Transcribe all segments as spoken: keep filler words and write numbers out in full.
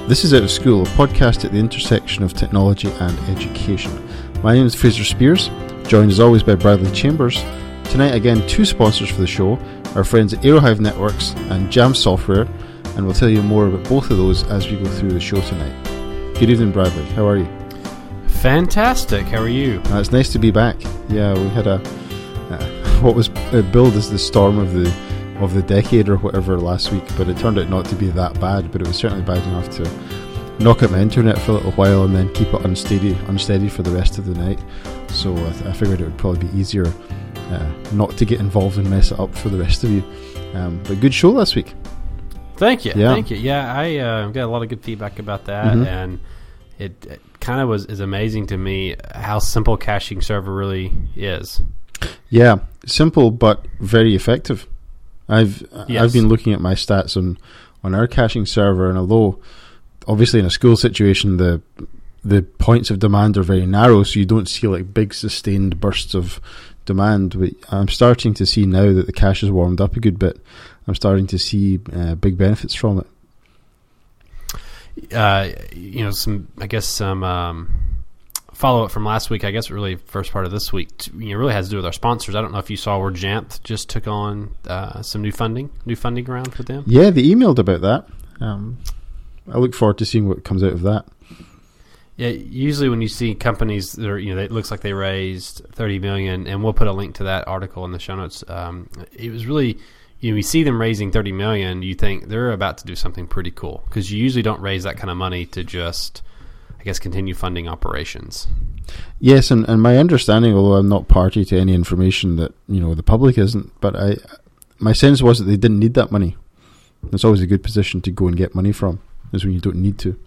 This is Out of School, a podcast at the intersection of technology and education. My name is Fraser Spears, joined as always by Bradley Chambers. Tonight again, two sponsors for the show, our friends at Aerohive Networks and Jam Software, and we'll tell you more about both of those as we go through the show tonight. Good evening, Bradley. How are you? Fantastic. How are you? Uh, it's nice to be back. Yeah, we had a uh, what was uh, billed as the storm of the of the decade or whatever last week, but it turned out not to be that bad, but it was certainly bad enough to knock out my internet for a little while and then keep it unsteady unsteady for the rest of the night. So I, th- I figured it would probably be easier uh, not to get involved and mess it up for the rest of you. Um, but good show last week. Thank you. Yeah. Thank you. Yeah, I uh, got a lot of good feedback about that, mm-hmm. and it, it kind of was is amazing to me how simple caching server really is. Yeah, simple but very effective. I've yes. I've been looking at my stats on, on our caching server, and although obviously in a school situation the the points of demand are very narrow, so you don't see like big sustained bursts of demand, but I'm starting to see now that the cache has warmed up a good bit. I'm starting to see uh, big benefits from it. Uh, you know, some I guess some um, follow up from last week. I guess really first part of this week, t- you know, really has to do with our sponsors. I don't know if you saw where Jamf just took on uh, some new funding, new funding round for them. Yeah, they emailed about that. Um, I look forward to seeing what comes out of that. Yeah, usually when you see companies that are, you know, it looks like they raised thirty million dollars, and we'll put a link to that article in the show notes. Um, it was really, you know, you see them raising thirty million dollars, you think they're about to do something pretty cool, because you usually don't raise that kind of money to just, I guess, continue funding operations. Yes, and, and my understanding, although I'm not party to any information that, you know, the public isn't, but I, my sense was that they didn't need that money. It's always a good position to go and get money from, is when you don't need to.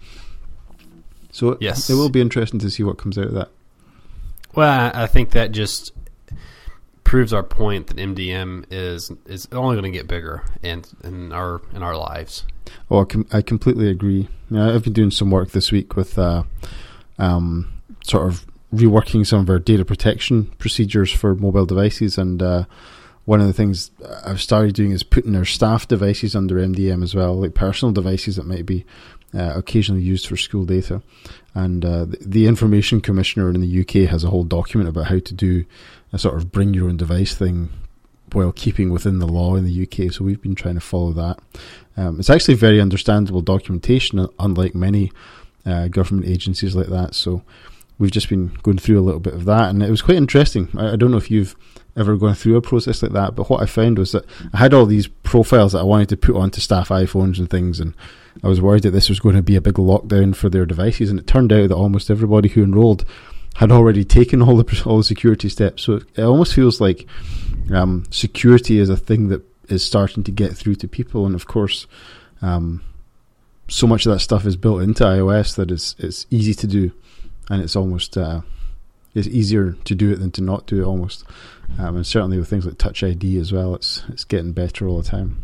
So yes. It will be interesting to see what comes out of that. Well, I think that just proves our point that M D M is is only going to get bigger in in our in our lives. Oh, I, com- I completely agree. You know, I've been doing some work this week with uh, um, sort of reworking some of our data protection procedures for mobile devices, and uh, one of the things I've started doing is putting our staff devices under M D M as well, like personal devices that might be uh, occasionally used for school data. And uh, the, the Information Commissioner in the U K has a whole document about how to do a sort of bring your own device thing while keeping within the law in the U K. So we've been trying to follow that. Um, it's actually very understandable documentation, unlike many uh, government agencies like that. So we've just been going through a little bit of that, and it was quite interesting. I, I don't know if you've ever gone through a process like that, but what I found was that I had all these profiles that I wanted to put onto staff iPhones and things, and I was worried that this was going to be a big lockdown for their devices, and it turned out that almost everybody who enrolled had already taken all the all the security steps. So it, it almost feels like um, security is a thing that is starting to get through to people, and of course um, so much of that stuff is built into iOS that it's, it's easy to do, and it's almost uh, it's easier to do it than to not do it almost. Um, and certainly with things like Touch I D as well, it's it's getting better all the time.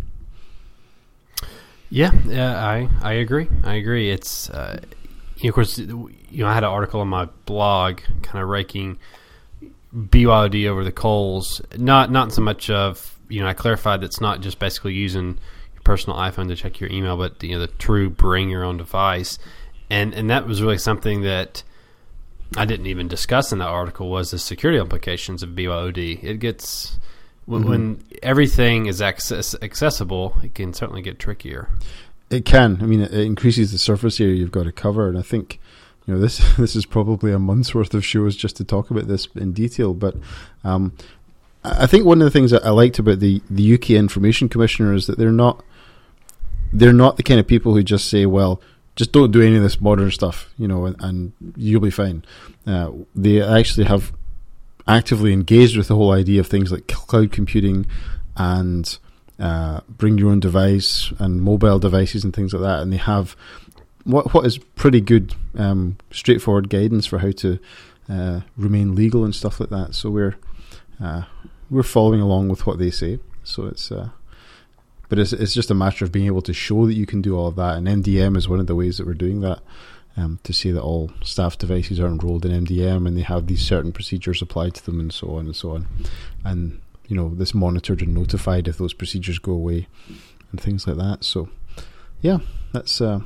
Yeah, yeah, I I agree. I agree. It's uh, you know, of course, you know, I had an article on my blog kind of raking B Y O D over the coals. Not not so much of, you know, I clarified that it's not just basically using your personal iPhone to check your email, but, you know, the true bring your own device, and and that was really something that I didn't even discuss in that article, was the security implications of B Y O D. It gets when, mm-hmm. when everything is access, accessible, it can certainly get trickier. It can. I mean, it increases the surface area you've got to cover, and I think, you know, this this is probably a month's worth of shows just to talk about this in detail. But um, I think one of the things that I liked about the, the U K Information Commissioner is that they're not they're not the kind of people who just say, well, just don't do any of this modern stuff, you know, and, and you'll be fine. Uh, they actually have actively engaged with the whole idea of things like cloud computing and uh, bring your own device and mobile devices and things like that. And they have what what is pretty good, um, straightforward guidance for how to uh, remain legal and stuff like that. So we're uh, we're following along with what they say. So it's. Uh, But it's it's just a matter of being able to show that you can do all of that, and M D M is one of the ways that we're doing that, um, to say that all staff devices are enrolled in M D M and they have these certain procedures applied to them, and so on and so on. And, you know, this monitored and notified if those procedures go away and things like that. So, yeah, that's uh,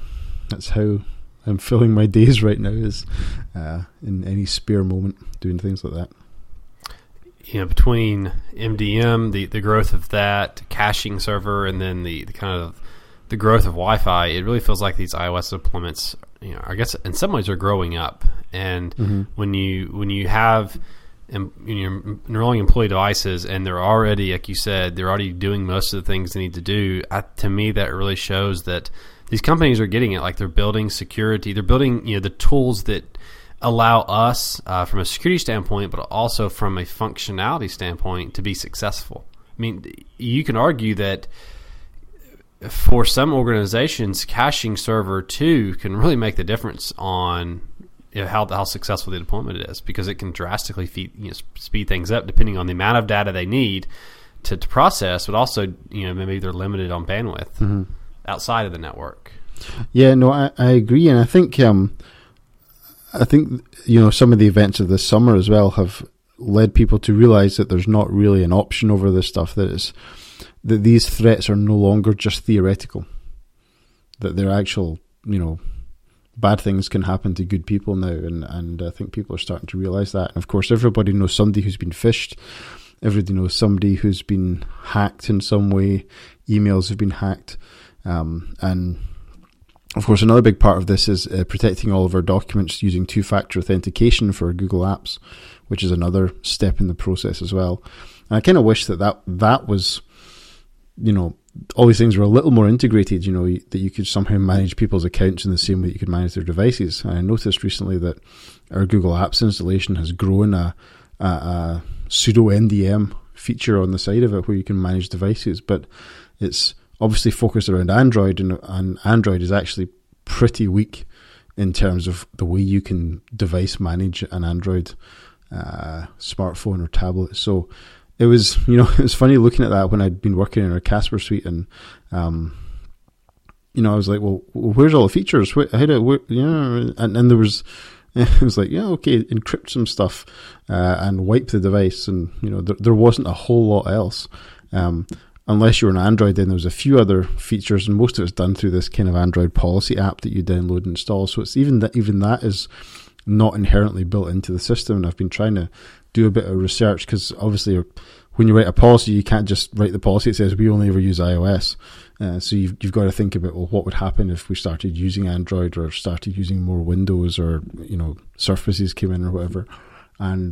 that's how I'm filling my days right now, is uh, in any spare moment doing things like that. You know, between M D M, the, the growth of that caching server, and then the, the kind of the growth of Wi-Fi, it really feels like these iOS deployments, you know, I guess in some ways are growing up. And mm-hmm. when you when you have um, you're enrolling employee devices, and they're already, like you said, they're already doing most of the things they need to do. I, to me, that really shows that these companies are getting it. Like, they're building security, they're building, you know, the tools that allow us, uh, from a security standpoint, but also from a functionality standpoint, to be successful. I mean, you can argue that for some organizations, caching server two can really make the difference on, you know, how how successful the deployment is, because it can drastically feed, you know, speed things up depending on the amount of data they need to, to process, but also, you know, maybe they're limited on bandwidth mm-hmm. outside of the network. Yeah, no, I, I agree, and I think um, I think you know some of the events of this summer as well have led people to realize that there's not really an option over this stuff. That is, that these threats are no longer just theoretical. That they're actual, you know. Bad things can happen to good people now, and, and I think people are starting to realise that. And of course, everybody knows somebody who's been phished. Everybody knows somebody who's been hacked in some way. Emails have been hacked. Um, and of course, another big part of this is uh, protecting all of our documents using two-factor authentication for Google Apps, which is another step in the process as well. And I kind of wish that, that that was, you know, all these things were a little more integrated, you know, that you could somehow manage people's accounts in the same way that you could manage their devices. And I noticed recently that our Google Apps installation has grown a, a, a pseudo N D M feature on the side of it where you can manage devices, but it's obviously focused around Android, and, and Android is actually pretty weak in terms of the way you can device manage an Android uh, smartphone or tablet. So it was, you know, it was funny looking at that when I'd been working in our Casper suite, and, um, you know, I was like, well, where's all the features? Where, how do, where, you know, and, and there was, it was like, yeah, okay, encrypt some stuff, uh, and wipe the device. And, you know, there, there wasn't a whole lot else. Um, unless you're on Android, then there was a few other features, and most of it's done through this kind of Android policy app that you download and install. So it's even that, even that is not inherently built into the system. And I've been trying to do a bit of research, because obviously when you write a policy, you can't just write the policy. It says we only ever use iOS. Uh, so you've, you've got to think about, well, what would happen if we started using Android or started using more Windows, or, you know, Surfaces came in or whatever. And,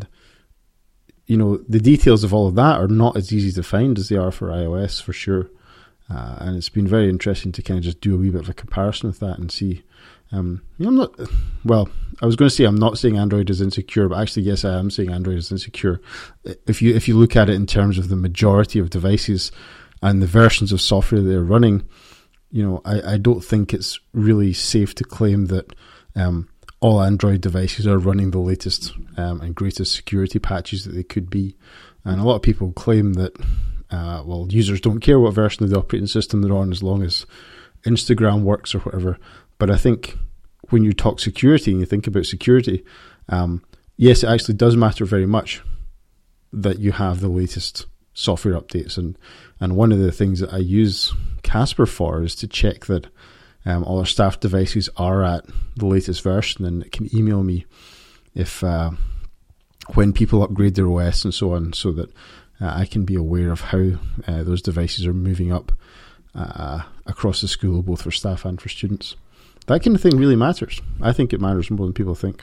you know, the details of all of that are not as easy to find as they are for iOS, for sure. Uh, and it's been very interesting to kind of just do a wee bit of a comparison with that and see. Um, you know, I'm not, well, I was going to say I'm not saying Android is insecure, but actually, yes, I am saying Android is insecure. If you if you look at it in terms of the majority of devices and the versions of software they're running, you know, I, I don't think it's really safe to claim that um, all Android devices are running the latest um, and greatest security patches that they could be. And a lot of people claim that, uh, well, users don't care what version of the operating system they're on as long as Instagram works or whatever. But I think when you talk security and you think about security, um, yes, it actually does matter very much that you have the latest software updates. And, and one of the things that I use Casper for is to check that um, all our staff devices are at the latest version, and it can email me if uh, when people upgrade their O S and so on, so that uh, I can be aware of how uh, those devices are moving up uh, across the school, both for staff and for students. That kind of thing really matters. I think it matters more than people think.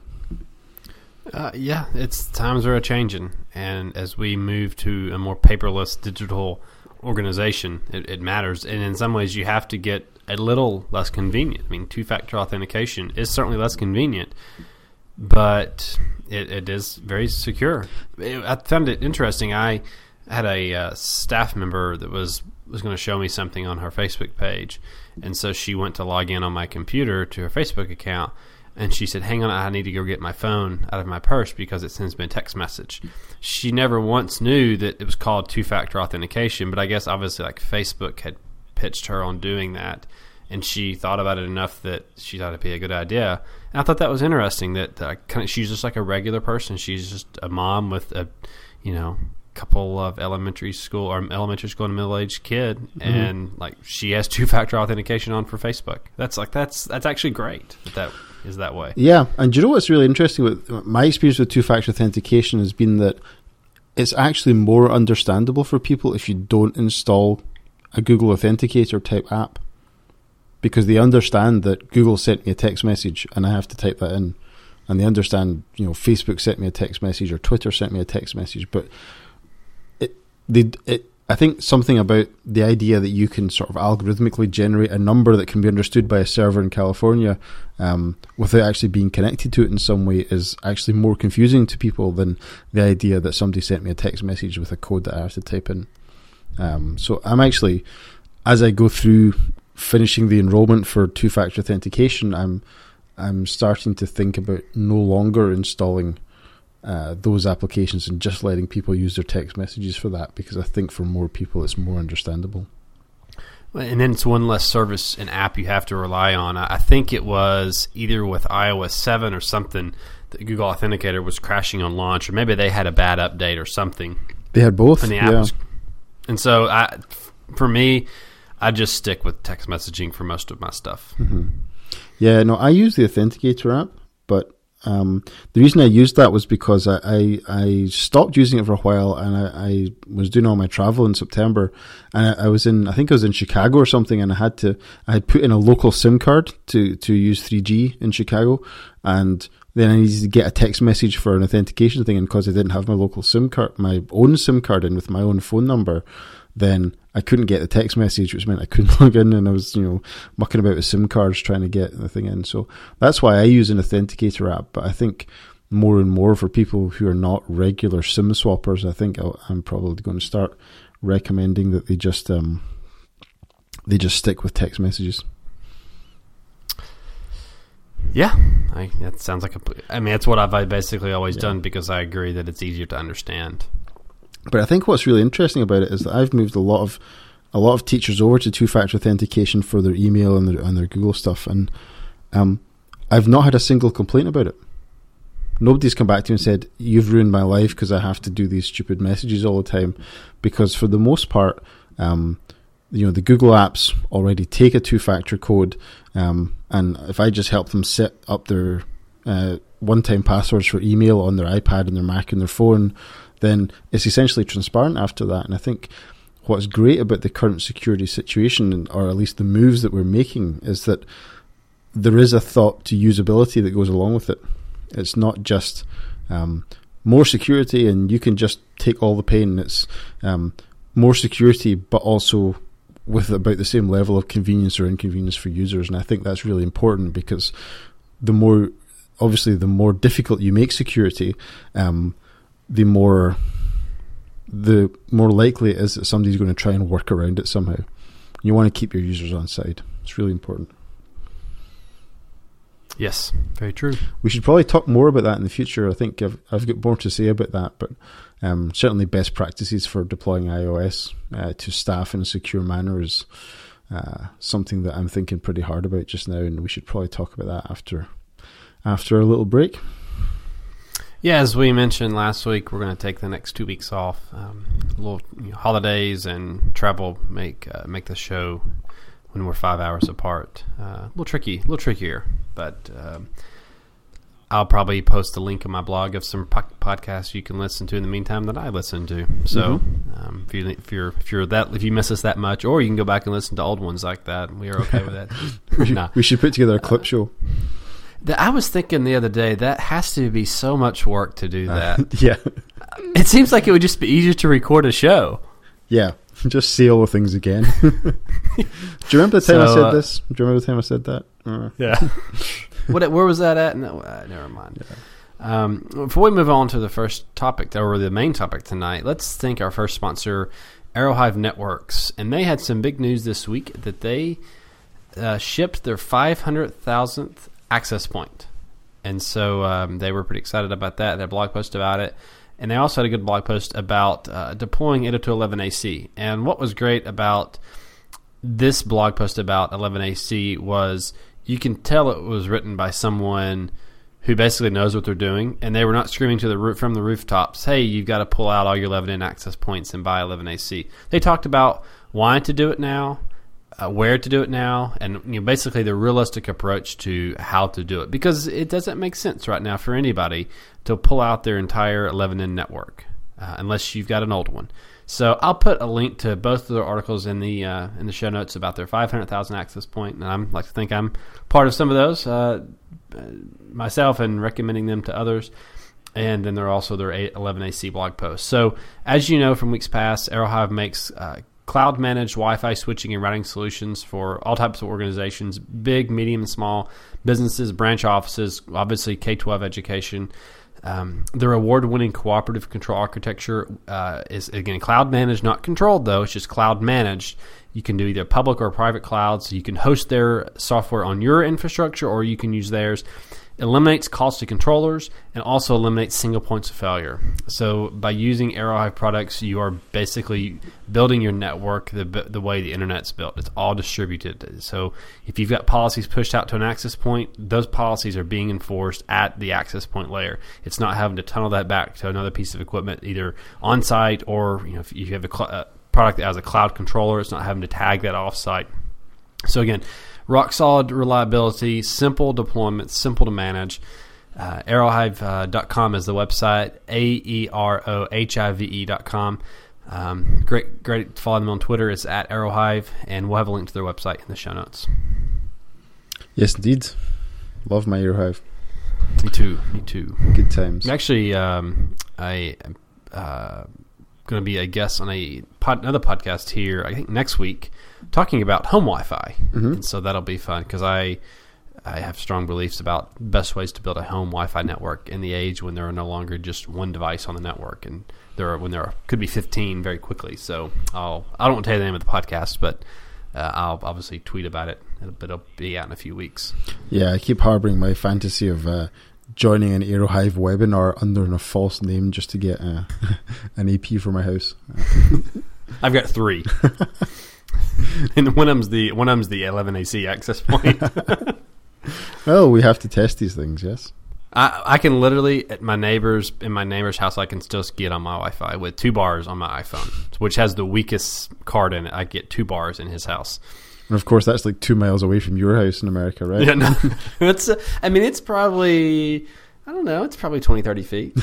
Uh, yeah, it's times are a changing, and as we move to a more paperless digital organization, it, it matters. And in some ways, you have to get a little less convenient. I mean, two-factor authentication is certainly less convenient, but it, it is very secure. It, I found it interesting. I had a uh, staff member that was was going to show me something on her Facebook page, and so she went to log in on my computer to her Facebook account, and she said, hang on, I need to go get my phone out of my purse because it sends me a text message. She never once knew that it was called two-factor authentication, but I guess obviously like Facebook had pitched her on doing that, and she thought about it enough that she thought it'd be a good idea. And I thought that was interesting, that uh, kind of, she's just like a regular person. She's just a mom with a, you know, couple of elementary school or elementary school and a middle-aged kid, Mm-hmm. and like she has two-factor authentication on for Facebook. That's like that's that's actually great that that is that way. Yeah, and do you know what's really interesting with my experience with two-factor authentication has been that it's actually more understandable for people if you don't install a Google Authenticator type app, because they understand that Google sent me a text message and I have to type that in, and they understand, you know, Facebook sent me a text message or Twitter sent me a text message, but it they it I think something about the idea that you can sort of algorithmically generate a number that can be understood by a server in California um, without actually being connected to it in some way is actually more confusing to people than the idea that somebody sent me a text message with a code that I have to type in. Um, so I'm actually, as I go through finishing the enrollment for two-factor authentication, I'm I'm starting to think about no longer installing Uh, those applications and just letting people use their text messages for that, because I think for more people it's more understandable. And then it's one less service and app you have to rely on. I think it was either with i O S seven or something that Google Authenticator was crashing on launch, or maybe they had a bad update or something. They had both, and the app yeah. was, and so I, for me, I just stick with text messaging for most of my stuff. Mm-hmm. Yeah, no, I use the Authenticator app, but Um, the reason I used that was because I, I, I stopped using it for a while, and I, I was doing all my travel in September, and I, I was in, I think I was in Chicago or something, and I had to, I had put in a local SIM card to, to use three G in Chicago, and then I needed to get a text message for an authentication thing, and because I didn't have my local SIM card, my own SIM card in with my own phone number, then I couldn't get the text message, which meant I couldn't log in, and I was, you know, mucking about with SIM cards trying to get the thing in. So that's why I use an Authenticator app. But I think more and more for people who are not regular SIM swappers, I think I'll, I'm probably going to start recommending that they just um, they just stick with text messages. Yeah, I, that sounds like a. I mean, that's what I've basically always Yeah. done, because I agree that it's easier to understand. But I think what's really interesting about it is that I've moved a lot of a lot of teachers over to two-factor authentication for their email and their and their Google stuff, and um, I've not had a single complaint about it. Nobody's come back to me and said, "You've ruined my life because I have to do these stupid messages all the time." Because for the most part, um, you know, the Google apps already take a two-factor code, um, and if I just help them set up their uh, one-time passwords for email on their iPad and their Mac and their phone, then it's essentially transparent after that. And I think what's great about the current security situation, or at least the moves that we're making, is that there is a thought to usability that goes along with it. It's not just um, more security and you can just take all the pain. It's um, more security, but also with about the same level of convenience or inconvenience for users. And I think that's really important, because the more, obviously, the more difficult you make security, um, the more the more likely it is that somebody's going to try and work around it somehow. You want to keep your users on side. It's really important. Yes, very true. We should probably talk more about that in the future. I think I've, I've got more to say about that, but um, certainly best practices for deploying iOS uh, to staff in a secure manner is uh, something that I'm thinking pretty hard about just now, and we should probably talk about that after after a little break. Yeah, as we mentioned last week, we're going to take the next two weeks off. Um, little you know, holidays and travel make uh, make the show when we're five hours apart uh, a little tricky, a little trickier. But um, I'll probably post a link on my blog of some po- podcasts you can listen to in the meantime that I listen to. So mm-hmm. um, if you if you're if you're that if you miss us that much, or you can go back and listen to old ones like that. We are okay with that. we, should, nah. we should put together a clip uh, show. I was thinking the other day, that has to be so much work to do that. Uh, yeah. It seems like it would just be easier to record a show. Yeah. Just say all the things again. Do you remember the time so, I said uh, this? Do you remember the time I said that? Uh. Yeah. what? Where was that at? No, uh, never mind. Yeah. Um, before we move on to the first topic, or the main topic tonight, let's thank our first sponsor, Aerohive Networks. And they had some big news this week that they uh, shipped their five hundred thousandth access point. And so um, they were pretty excited about that. They had a blog post about it. And they also had a good blog post about uh, deploying eight oh two dot eleven A C. And what was great about this blog post about eleven A C was you can tell it was written by someone who basically knows what they're doing, and they were not screaming to the roof from the rooftops, hey, you've got to pull out all your eleven N access points and buy eleven A C. They talked about why to do it now, uh, where to do it now, and you know, basically the realistic approach to how to do it, because it doesn't make sense right now for anybody to pull out their entire eleven N network uh, unless you've got an old one. So I'll put a link to both of their articles in the uh, in the show notes about their five hundred thousand access point, and I'm like to think I'm part of some of those uh, myself and recommending them to others. And then there are also their eleven A C blog posts. So as you know from weeks past, Aerohive makes uh, cloud-managed Wi-Fi switching and routing solutions for all types of organizations, big, medium, and small businesses, branch offices, obviously K twelve education. Um, their award-winning cooperative control architecture uh, is, again, cloud-managed, not controlled, though. It's just cloud-managed. You can do either public or private cloud, so you can host their software on your infrastructure or you can use theirs. Eliminates costly controllers and also eliminates single points of failure. So by using Aerohive products, you are basically building your network the the way the internet's built. It's all distributed. So if you've got policies pushed out to an access point, those policies are being enforced at the access point layer. It's not having to tunnel that back to another piece of equipment, either on site or, you know, if you have a cl- uh, product that has a cloud controller, it's not having to tag that off site. So again, rock solid reliability, simple deployment, simple to manage. Uh, Aerohive dot com is the website, A E R O H I V E dot com. Um, great, great to follow them on Twitter. It's at Aerohive, and we'll have a link to their website in the show notes. Yes, indeed. Love my Aerohive. Me too. Me too. Good times. Actually, um, I am uh, going to be a guest on a pod, another podcast here, I think next week, talking about home Wi-Fi. Mm-hmm. And so that'll be fun because I I have strong beliefs about best ways to build a home Wi-Fi network in the age when there are no longer just one device on the network, and there are when there are, could be fifteen very quickly. So I'll I don't want to tell you the name of the podcast, but uh, I'll obviously tweet about it, but it'll be out in a few weeks. Yeah, I keep harboring my fantasy of uh, joining an Aerohive webinar under a false name just to get uh, an A P for my house. I've got three. And one of them's the one of them's the eleven A C access point. Well, we have to test these things, yes. I, I can literally at my neighbor's in my neighbor's house, I can still get on my Wi-Fi with two bars on my iPhone, which has the weakest card in it. I get two bars in his house. And of course, that's like two miles away from your house in America, right? Yeah, no, it's. Uh, I mean, it's probably I don't know. It's probably twenty, thirty feet.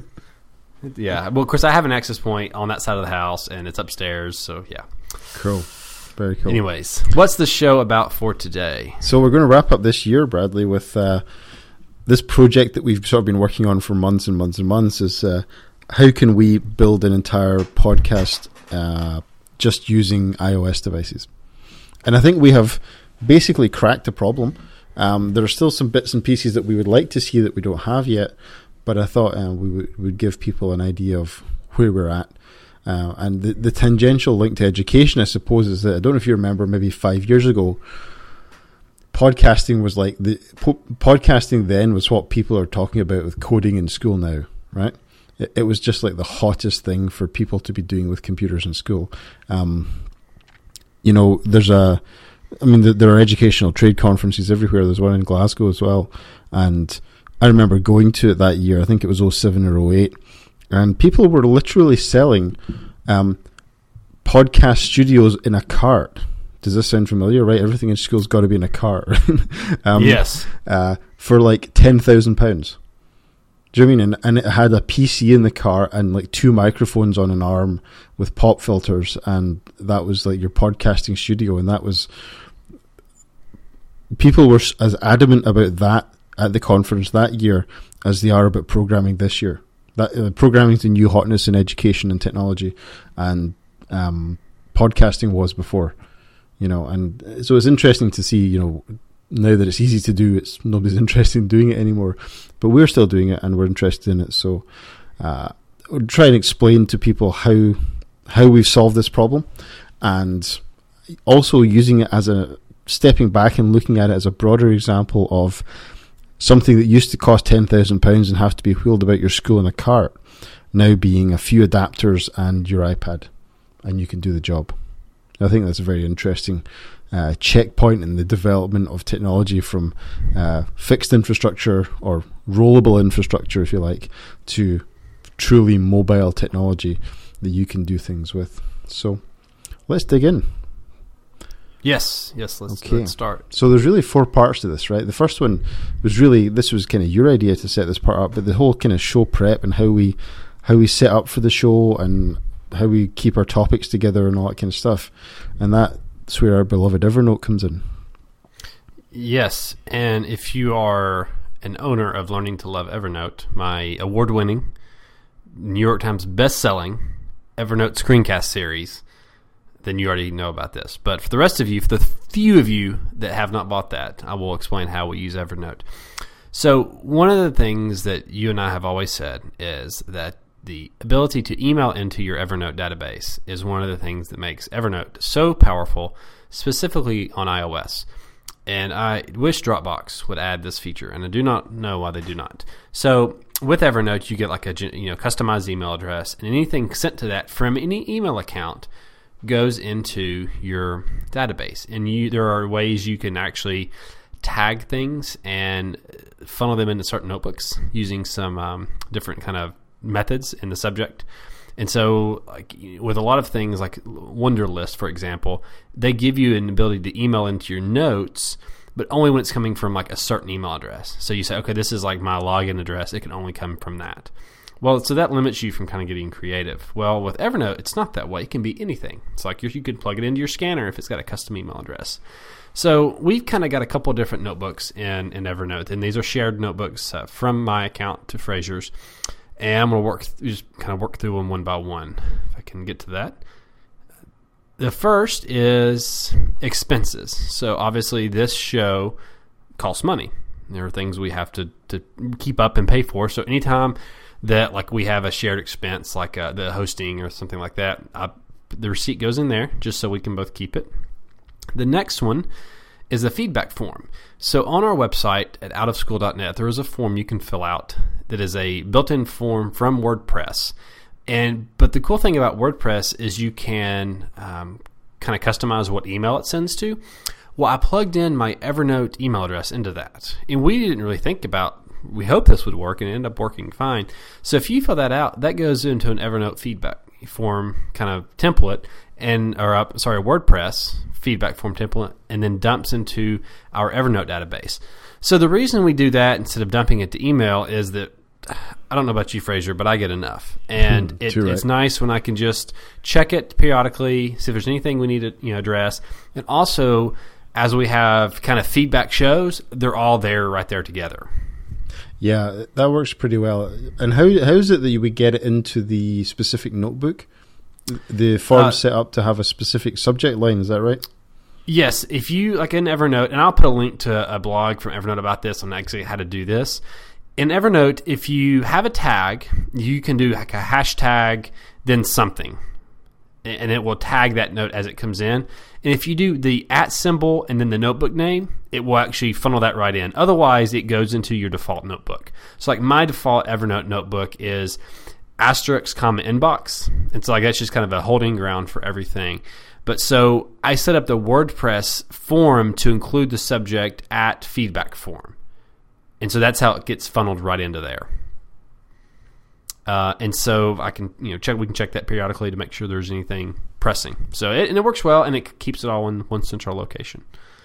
Yeah. Well, of course, I have an access point on that side of the house, and it's upstairs. So yeah. Cool. Very cool. Anyways, what's the show about for today? So we're going to wrap up this year, Bradley, with uh, this project that we've sort of been working on for months and months and months is uh, how can we build an entire podcast uh, just using iOS devices? And I think we have basically cracked the problem. Um, there are still some bits and pieces that we would like to see that we don't have yet, but I thought uh, we would, would give people an idea of where we're at. Uh, and the, the tangential link to education, I suppose, is that I don't know if you remember, maybe five years ago, podcasting was like the po- podcasting then was what people are talking about with coding in school now, right? It, it was just like the hottest thing for people to be doing with computers in school. Um, you know, there's a, I mean, the, there are educational trade conferences everywhere. There's one in Glasgow as well, and I remember going to it that year. I think it was oh seven or oh eight. And people were literally selling um, podcast studios in a cart. Does this sound familiar? Right, everything in school's got to be in a cart. um, yes. Uh, for like ten thousand pounds. Do you know what I mean? And, and it had a P C in the car and like two microphones on an arm with pop filters, and that was like your podcasting studio. And that was people were as adamant about that at the conference that year as they are about programming this year. That uh, programming is the new hotness in education and technology, and um, podcasting was before, you know. And so it's interesting to see, you know, now that it's easy to do, it's nobody's interested in doing it anymore, but we're still doing it and we're interested in it. So uh, we'll try and explain to people how how we've solved this problem, and also using it as a stepping back and looking at it as a broader example of something that used to cost ten thousand pounds and have to be wheeled about your school in a cart, now being a few adapters and your iPad, and you can do the job. I think that's a very interesting uh, checkpoint in the development of technology from uh, fixed infrastructure or rollable infrastructure, if you like, to truly mobile technology that you can do things with. So let's dig in. Yes, yes, let's, okay. let's start. So there's really four parts to this, right? The first one was really, this was kind of your idea to set this part up, but the whole kind of show prep and how we how we set up for the show and how we keep our topics together and all that kind of stuff. And that's where our beloved Evernote comes in. Yes, and if you are an owner of Learning to Love Evernote, my award-winning, New York Times best-selling Evernote screencast series, then you already know about this. But for the rest of you, for the few of you that have not bought that, I will explain how we use Evernote. So one of the things that you and I have always said is that the ability to email into your Evernote database is one of the things that makes Evernote so powerful, specifically on iOS. And I wish Dropbox would add this feature, and I do not know why they do not. So with Evernote, you get like a you know customized email address, and anything sent to that from any email account goes into your database. And you there are ways you can actually tag things and funnel them into certain notebooks using some um, different kind of methods in the subject. And so like with a lot of things like Wunderlist, for example, they give you an ability to email into your notes, but only when it's coming from like a certain email address. So you say, okay, this is like my login address. It can only come from that. Well, so that limits you from kind of getting creative. Well, with Evernote, it's not that way. It can be anything. It's like you could plug it into your scanner if it's got a custom email address. So we've kind of got a couple of different notebooks in, in Evernote, and these are shared notebooks uh, from my account to Fraser's. And I'm going to work th- just kind of work through them one by one, if I can get to that. The first is expenses. So obviously this show costs money. There are things we have to, to keep up and pay for. So anytime that like we have a shared expense like uh, the hosting or something like that, I, the receipt goes in there just so we can both keep it. The next one is the feedback form. So on our website at out of school dot net, there is a form you can fill out that is a built-in form from WordPress. And but the cool thing about WordPress is you can um, kind of customize what email it sends to. Well, I plugged in my Evernote email address into that, and we didn't really think about. We hope this would work, and it ended up working fine. So if you fill that out, that goes into an Evernote feedback form kind of template, and or uh, sorry, a WordPress feedback form template, and then dumps into our Evernote database. So the reason we do that instead of dumping it to email is that I don't know about you, Fraser, but I get enough, and hmm, it, right. it's nice when I can just check it periodically, see if there's anything we need to you know address, and also as we have kind of feedback shows, they're all there right there together. Yeah, that works pretty well. And how how is it that you would get it into the specific notebook? The form uh, set up to have a specific subject line, is that right? Yes. If you, like in Evernote, and I'll put a link to a blog from Evernote about this on actually how to do this. In Evernote, if you have a tag, you can do like a hashtag, then something. And it will tag that note as it comes in. And if you do the at symbol and then the notebook name, it will actually funnel that right in. Otherwise, it goes into your default notebook. So like my default Evernote notebook is asterisk, comma, inbox. And so like that's just kind of a holding ground for everything. But so I set up the WordPress form to include the subject at feedback form. And so that's how it gets funneled right into there. Uh, and so I can, you know, check. We can check that periodically to make sure there's anything pressing. So it, and it works well, and it keeps it all in one central location.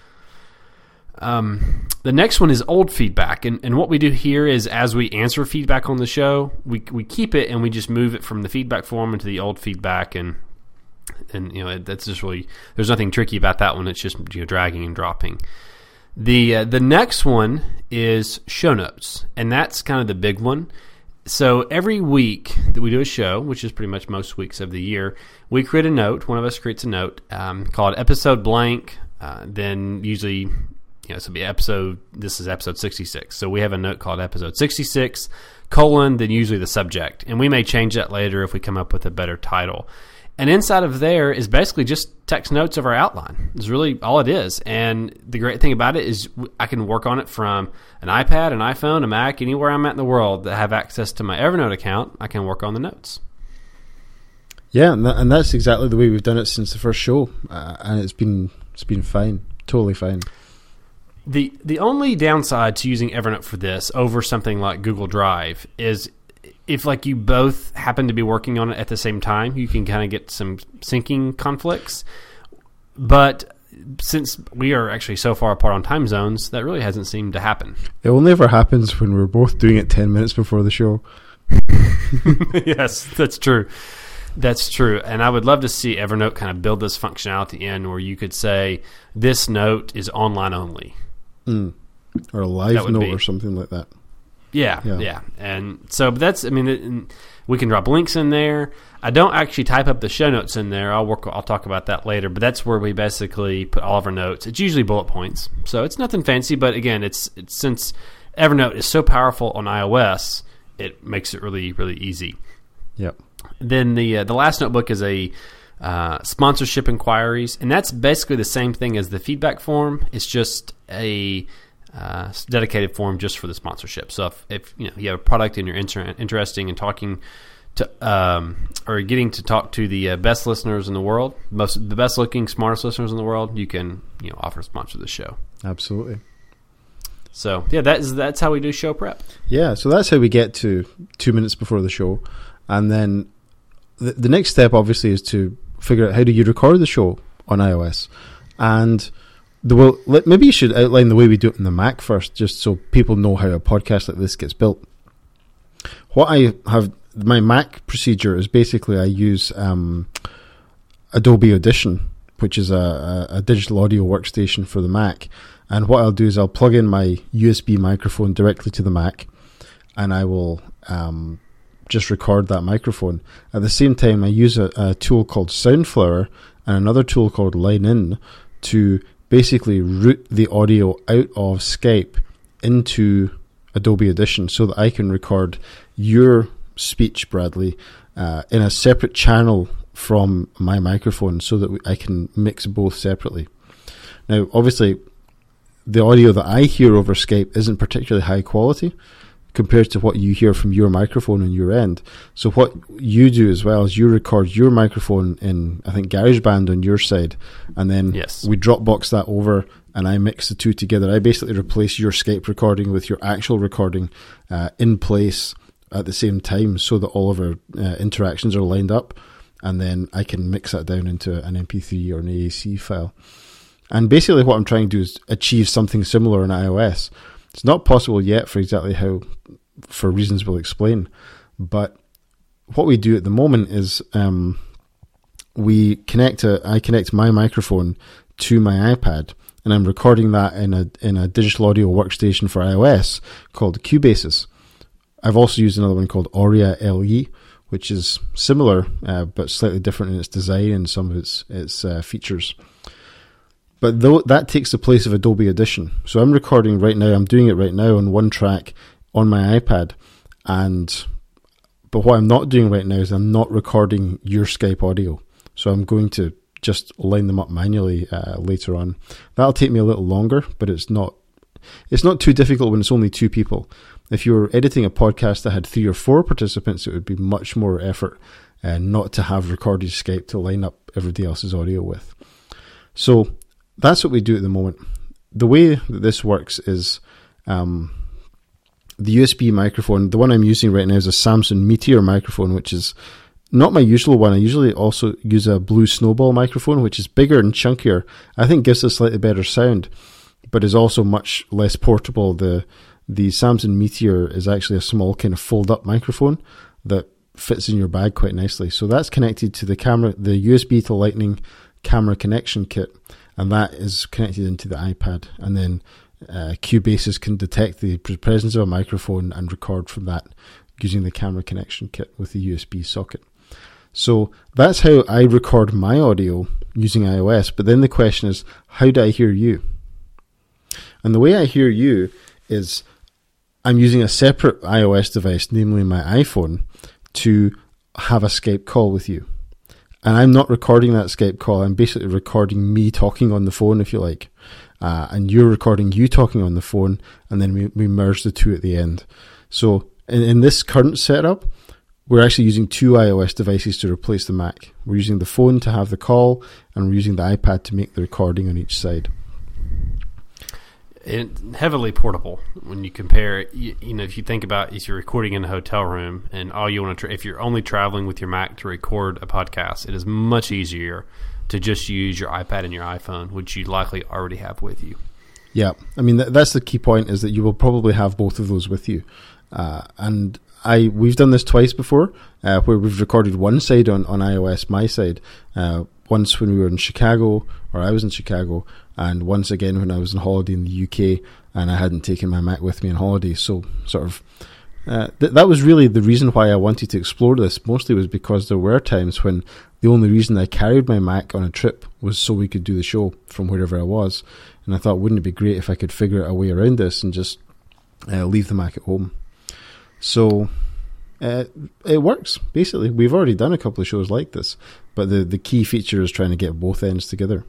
Um, the next one is old feedback, and, and what we do here is as we answer feedback on the show, we we keep it and we just move it from the feedback form into the old feedback, and and you know it, that's just really there's nothing tricky about that one. It's just you know, dragging and dropping. The uh, the next one is show notes, and that's kind of the big one. So every week that we do a show, which is pretty much most weeks of the year, we create a note. One of us creates a note um, called episode blank. Uh, then usually, you know, this will be episode. This is episode sixty-six. So we have a note called episode sixty-six colon. Then usually the subject, and we may change that later if we come up with a better title. And inside of there is basically just text notes of our outline. It's really all it is. And the great thing about it is I can work on it from an iPad, an iPhone, a Mac, anywhere I'm at in the world that have access to my Evernote account. I can work on the notes. Yeah, and, that, and that's exactly the way we've done it since the first show, uh, and it's been it's been fine, totally fine. The the only downside to using Evernote for this over something like Google Drive is if like you both happen to be working on it at the same time, you can kind of get some syncing conflicts. But since we are actually so far apart on time zones, that really hasn't seemed to happen. It only ever happens when we're both doing it ten minutes before the show. Yes, that's true. That's true. And I would love to see Evernote kind of build this functionality in where you could say, this note is online only. Mm. Or a live note be, or something like that. Yeah, yeah, yeah. And so but that's, I mean, it, we can drop links in there. I don't actually type up the show notes in there. I'll work. I'll talk about that later. But that's where we basically put all of our notes. It's usually bullet points. So it's nothing fancy. But again, it's, it's since Evernote is so powerful on iOS, it makes it really, really easy. Yep. Then the uh, the last notebook is a uh, sponsorship inquiries, and that's basically the same thing as the feedback form. It's just a uh, dedicated form just for the sponsorship. So if, if you know you have a product and you're inter- interesting in talking to um, or getting to talk to the uh, best listeners in the world, most the best looking, smartest listeners in the world, you can you know offer to sponsor the show. Absolutely. So yeah, that is that's how we do show prep. Yeah, so that's how we get to two minutes before the show, and then the, the next step obviously is to figure out how do you record the show on iOS, and the well, let, maybe you should outline the way we do it in the Mac first, just so people know how a podcast like this gets built. What I have, my Mac procedure is basically I use um, Adobe Audition, which is a, a, a digital audio workstation for the Mac. And what I'll do is I'll plug in my U S B microphone directly to the Mac, and I will um, just record that microphone. At the same time, I use a, a tool called Soundflower and another tool called Line In to basically route the audio out of Skype into Adobe Audition so that I can record your speech, Bradley, uh, in a separate channel from my microphone so that I can mix both separately. Now, obviously, the audio that I hear over Skype isn't particularly high quality compared to what you hear from your microphone on your end. So what you do as well is you record your microphone in, I think, GarageBand on your side, and then yes. we Dropbox that over and I mix the two together. I basically replace your Skype recording with your actual recording uh, in place at the same time so that all of our uh, interactions are lined up, and then I can mix that down into an M P three or an A A C file. And basically what I'm trying to do is achieve something similar on iOS. It's not possible yet for exactly how, for reasons we'll explain. But what we do at the moment is um, we connect a, I connect my microphone to my iPad, and I'm recording that in a in a digital audio workstation for iOS called Cubasis. I've also used another one called Auria L E, which is similar uh, but slightly different in its design and some of its its uh, features. But though that takes the place of Adobe Audition. So I'm recording right now, I'm doing it right now on one track on my iPad. And but what I'm not doing right now is I'm not recording your Skype audio. So I'm going to just line them up manually uh, later on. That'll take me a little longer, but it's not it's not too difficult when it's only two people. If you were editing a podcast that had three or four participants, it would be much more effort uh, not to have recorded Skype to line up everybody else's audio with. So that's what we do at the moment. The way that this works is um, the U S B microphone, the one I'm using right now is a Samson Meteor microphone, which is not my usual one. I usually also use a Blue Snowball microphone, which is bigger and chunkier. I think gives a slightly better sound, but is also much less portable. The the Samson Meteor is actually a small kind of fold-up microphone that fits in your bag quite nicely. So that's connected to the camera, the U S B to Lightning camera connection kit, and that is connected into the iPad. And then uh, Cubasis can detect the presence of a microphone and record from that using the camera connection kit with the U S B socket. So that's how I record my audio using iOS. But then the question is, how do I hear you? And the way I hear you is I'm using a separate iOS device, namely my iPhone, to have a Skype call with you. And I'm not recording that Skype call. I'm basically recording me talking on the phone, if you like. Uh, and you're recording you talking on the phone, and then we, we merge the two at the end. So in, in this current setup, we're actually using two iOS devices to replace the Mac. We're using the phone to have the call, and we're using the iPad to make the recording on each side. It, heavily portable when you compare. You, you know, if you think about if you're recording in a hotel room and all you want to, tra- if you're only traveling with your Mac to record a podcast, it is much easier to just use your iPad and your iPhone, which you likely already have with you. Yeah, I mean th- that's the key point, is that you will probably have both of those with you, uh, and I we've done this twice before, uh, where we've recorded one side on, on iOS, my side, uh, once when we were in Chicago, or I was in Chicago, and once again when I was on holiday in the U K and I hadn't taken my Mac with me on holiday. So sort of uh, th- that was really the reason why I wanted to explore this. Mostly was because there were times when the only reason I carried my Mac on a trip was so we could do the show from wherever I was. And I thought, wouldn't it be great if I could figure out a way around this and just uh, leave the Mac at home? So uh, it works, basically. We've already done a couple of shows like this, but the, the key feature is trying to get both ends together.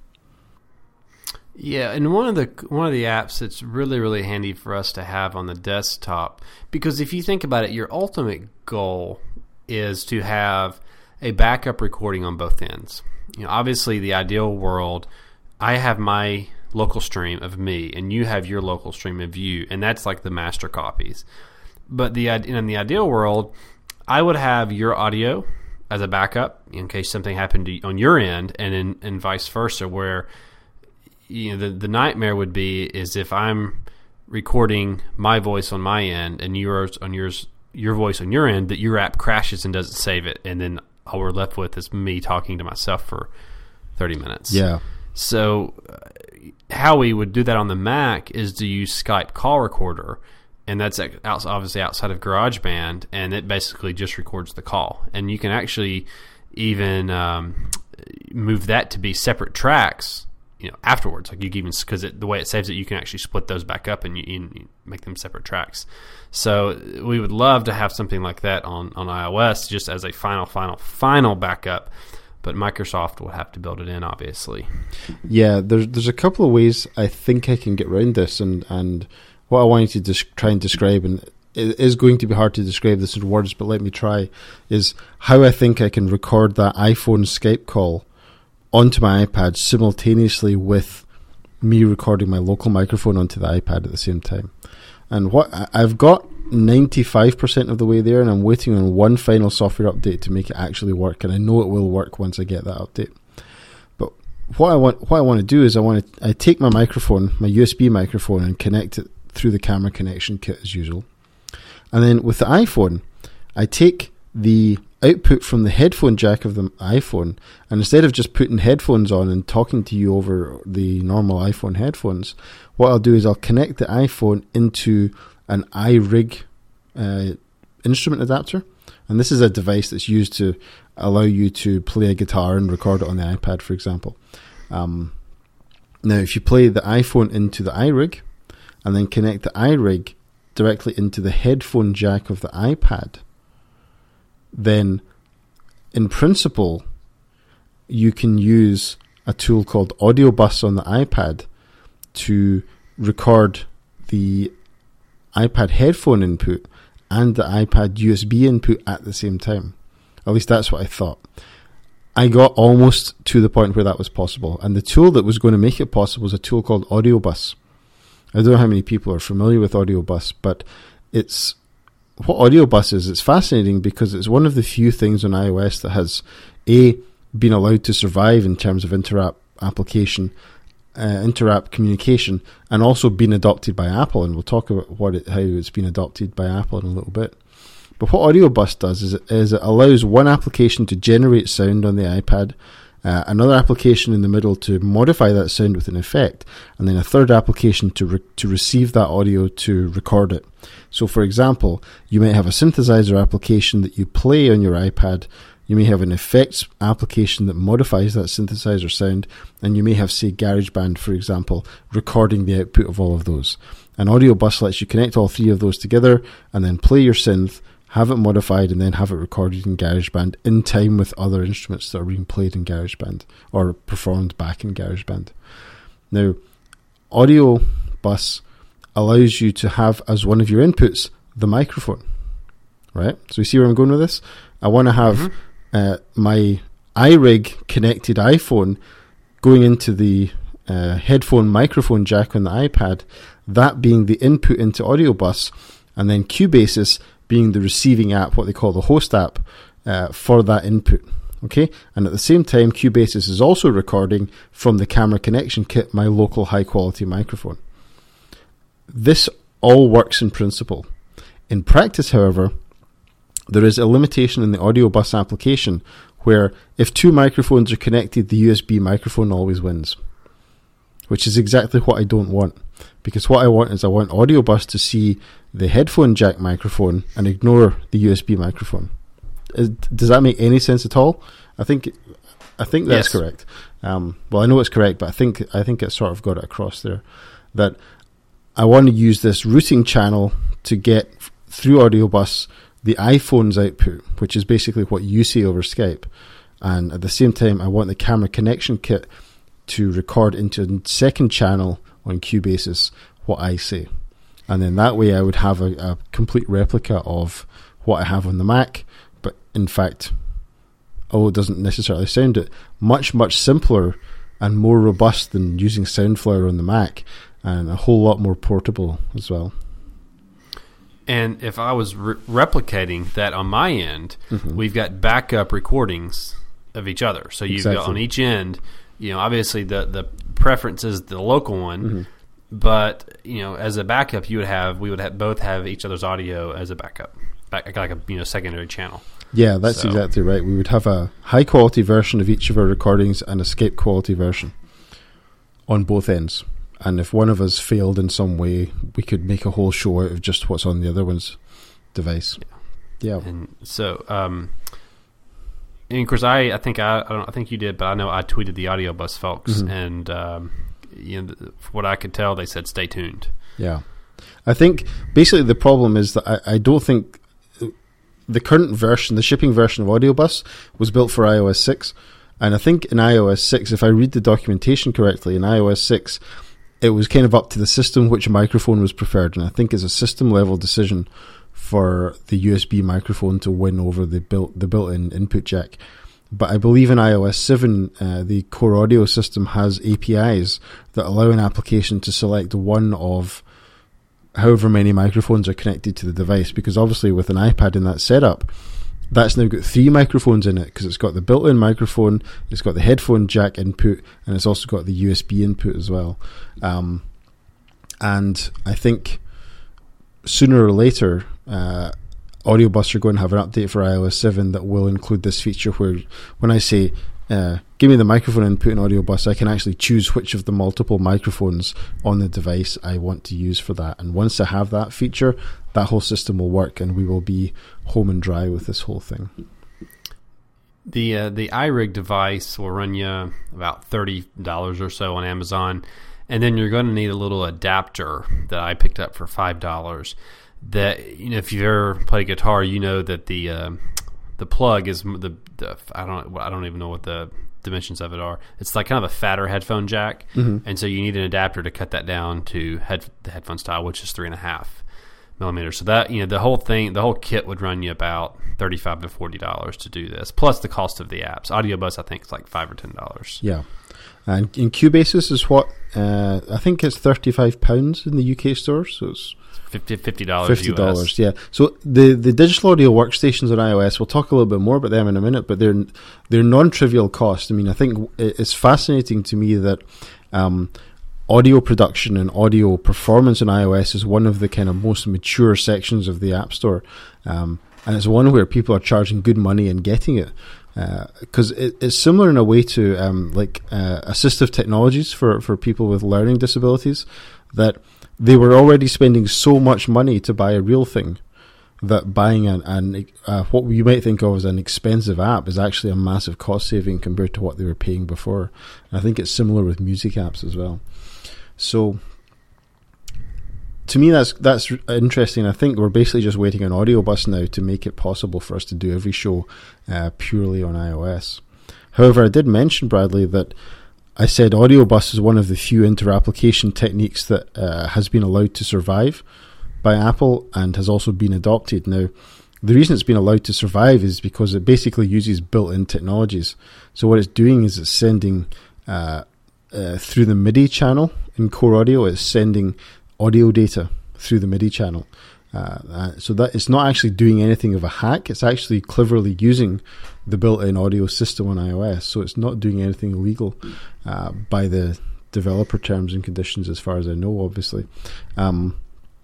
Yeah, and one of the one of the apps that's really, really handy for us to have on the desktop, because if you think about it, your ultimate goal is to have a backup recording on both ends. You know, obviously, the ideal world, I have my local stream of me, and you have your local stream of you, and that's like the master copies. But the in the ideal world, I would have your audio as a backup in case something happened to you on your end, and in, and vice versa, where you know the the nightmare would be is if I'm recording my voice on my end and yours on yours your voice on your end, that your app crashes and doesn't save it, and then all we're left with is me talking to myself for thirty minutes. Yeah. So uh, how we would do that on the Mac is to use Skype Call Recorder, and that's out, obviously outside of GarageBand, and it basically just records the call. And you can actually even um, move that to be separate tracks, you know, afterwards. Like you can even, because the way it saves it, you can actually split those back up and you, you make them separate tracks. So we would love to have something like that on, on iOS, just as a final, final, final backup. But Microsoft will have to build it in, obviously. Yeah, there's there's a couple of ways I think I can get around this, and, and what I wanted to des- try and describe, and it is going to be hard to describe this in words, but let me try, is how I think I can record that iPhone Skype call onto my iPad simultaneously with me recording my local microphone onto the iPad at the same time. And what I've got ninety-five percent of the way there, and I'm waiting on one final software update to make it actually work, and I know it will work once I get that update. But what I want what I want to do is I want to I take my microphone, my U S B microphone, and connect it through the camera connection kit as usual. And then with the iPhone, I take the output from the headphone jack of the iPhone, and instead of just putting headphones on and talking to you over the normal iPhone headphones, what I'll do is I'll connect the iPhone into an iRig uh, instrument adapter. And this is a device that's used to allow you to play a guitar and record it on the iPad, for example. Um, now, if you play the iPhone into the iRig and then connect the iRig directly into the headphone jack of the iPad, then in principle you can use a tool called AudioBus on the iPad to record the iPad headphone input and the iPad U S B input at the same time. At least that's what I thought. I got almost to the point where that was possible, and the tool that was going to make it possible was a tool called AudioBus. I don't know how many people are familiar with AudioBus, but it's what AudioBus is. It's fascinating because it's one of the few things on iOS that has A, been allowed to survive in terms of inter-app application, uh, inter-app communication, and also been adopted by Apple, and we'll talk about what it, how it's been adopted by Apple in a little bit. But what AudioBus does is it, is it allows one application to generate sound on the iPad, uh, another application in the middle to modify that sound with an effect, and then a third application to re- to receive that audio to record it. So, for example, you might have a synthesizer application that you play on your iPad. You may have an effects application that modifies that synthesizer sound, and you may have, say, GarageBand, for example, recording the output of all of those. And AudioBus lets you connect all three of those together and then play your synth, have it modified, and then have it recorded in GarageBand in time with other instruments that are being played in GarageBand or performed back in GarageBand. Now, AudioBus allows you to have as one of your inputs the microphone. right? So you see where I'm going with this? I want to have mm-hmm. uh, my iRig connected iPhone going into the uh, headphone microphone jack on the iPad, that being the input into Audio Bus, and then Cubasis being the receiving app, what they call the host app, uh, for that input. Okay, and at the same time, Cubasis is also recording from the camera connection kit my local high quality microphone. This all works in principle. In practice, however, there is a limitation in the Audio Bus application where if two microphones are connected, the U S B microphone always wins, which is exactly what I don't want. Because what I want is I want Audio Bus to see the headphone jack microphone and ignore the U S B microphone. Does that make any sense at all? I think I think that's yes. correct. Um, well, I know it's correct, but I think I think it sort of got it across there that I want to use this routing channel to get through Audio Bus the iPhone's output, which is basically what you say over Skype, and at the same time, I want the camera connection kit to record into a second channel on Cubasis what I say, and then that way I would have a, a complete replica of what I have on the Mac. But in fact, although it doesn't necessarily sound it, much, much simpler and more robust than using Soundflower on the Mac, and a whole lot more portable as well. And if I was re- replicating that on my end, mm-hmm. we've got backup recordings of each other. So you've exactly. got on each end, you know, obviously the, the preference is the local one, mm-hmm. but, you know, as a backup, you would have, we would have both have each other's audio as a backup. Like a you know secondary channel. Yeah, that's so. exactly right. We would have a high quality version of each of our recordings and a Skype quality version on both ends. And if one of us failed in some way, we could make a whole show out of just what's on the other one's device. Yeah. yeah. And so, um, and of course, I, I think I I, don't, I think you did, but I know I tweeted the Audio Bus folks, mm-hmm. and um, you know, from what I could tell, they said stay tuned. Yeah, I think basically the problem is that I, I don't think. The current version, the shipping version of Audio Bus, was built for i O S six. And I think in i O S six, if I read the documentation correctly, in i O S six, it was kind of up to the system which microphone was preferred. And I think it's a system-level decision for the U S B microphone to win over the built the built-in input jack. But I believe in i O S seven, uh, the core audio system has A P Is that allow an application to select one of however many microphones are connected to the device, because obviously with an iPad in that setup, that's now got three microphones in it, because it's got the built-in microphone, it's got the headphone jack input, and it's also got the U S B input as well. Um, and I think sooner or later, uh, Audio Bus are going to have an update for i O S seven that will include this feature where when I say Uh, give me the microphone input in Audio Bus, I can actually choose which of the multiple microphones on the device I want to use for that. And once I have that feature, that whole system will work and we will be home and dry with this whole thing. The uh, the iRig device will run you about thirty dollars or so on Amazon. And then you're going to need a little adapter that I picked up for five dollars. That, you know, if you've ever played guitar, you know that the... Uh, The plug is the, the I don't I don't even know what the dimensions of it are. It's like kind of a fatter headphone jack, mm-hmm. and so you need an adapter to cut that down to head the headphone style, which is three and a half millimeters. So that, you know, the whole thing, the whole kit would run you about thirty five to forty dollars to do this, plus the cost of the apps. Audio Bus, I think, is like five or ten dollars. Yeah, and in Cubasis is what uh, I think it's thirty five pounds in the U K stores. So it's fifty dollars fifty dollars, yeah. So the, the digital audio workstations on iOS, we'll talk a little bit more about them in a minute, but they're they're non-trivial cost. I mean, I think it's fascinating to me that um, audio production and audio performance in iOS is one of the kind of most mature sections of the App Store, um, and it's one where people are charging good money and getting it. Because uh, it, it's similar in a way to um, like uh, assistive technologies for, for people with learning disabilities, that they were already spending so much money to buy a real thing that buying an, an uh, what you might think of as an expensive app is actually a massive cost saving compared to what they were paying before. And I think it's similar with music apps as well. So to me, that's that's interesting. I think we're basically just waiting on Audio Bus now to make it possible for us to do every show uh, purely on iOS. However, I did mention, Bradley, that I said Audio Bus is one of the few inter-application techniques that uh, has been allowed to survive by Apple and has also been adopted. Now, the reason it's been allowed to survive is because it basically uses built-in technologies. So what it's doing is it's sending uh, uh, through the MIDI channel in Core Audio. It's sending audio data through the MIDI channel. Uh, uh, so that it's not actually doing anything of a hack. It's actually cleverly using the built-in audio system on iOS. So it's not doing anything illegal uh, by the developer terms and conditions, as far as I know, obviously. Um,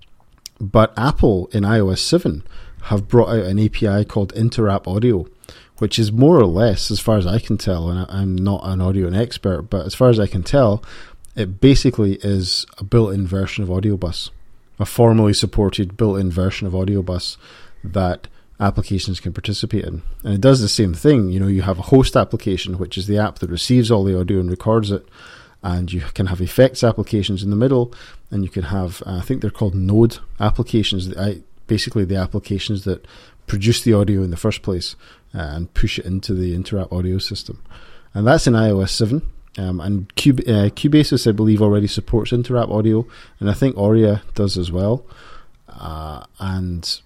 but Apple in iOS seven have brought out an A P I called Interapp Audio, which is more or less, as far as I can tell, and I, I'm not an audio expert, but as far as I can tell, it basically is a built-in version of AudioBus. A formally supported built-in version of AudioBus that applications can participate in. And it does the same thing. You know, you have a host application, which is the app that receives all the audio and records it. And you can have effects applications in the middle. And you can have, uh, I think they're called node applications. I, basically the applications that produce the audio in the first place uh, and push it into the Interapp audio system. And that's in iOS seven. Um, and Cub- uh, Cubasis, I believe, already supports Interapp Audio, and I think Auria does as well. Uh, and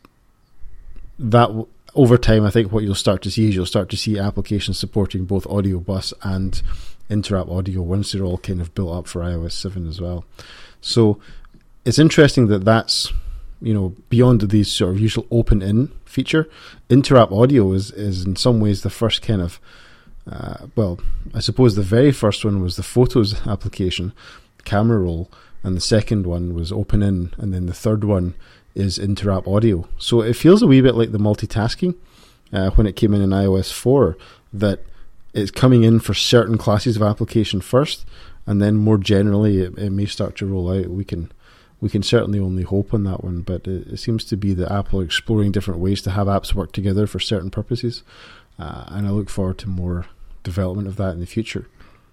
that, w- over time, I think what you'll start to see is you'll start to see applications supporting both AudioBus and Interapp Audio once they're all kind of built up for iOS seven as well. So it's interesting that that's, you know, beyond these sort of usual open-in feature. Interapp Audio is, is in some ways the first kind of Uh, well, I suppose the very first one was the Photos application, Camera Roll, and the second one was OpenIn, and then the third one is Interapp Audio. So it feels a wee bit like the multitasking uh, when it came in in iOS four, that it's coming in for certain classes of application first, and then more generally it, it may start to roll out. We can we can certainly only hope on that one, but it, it seems to be that Apple are exploring different ways to have apps work together for certain purposes. Uh, and I look forward to more development of that in the future.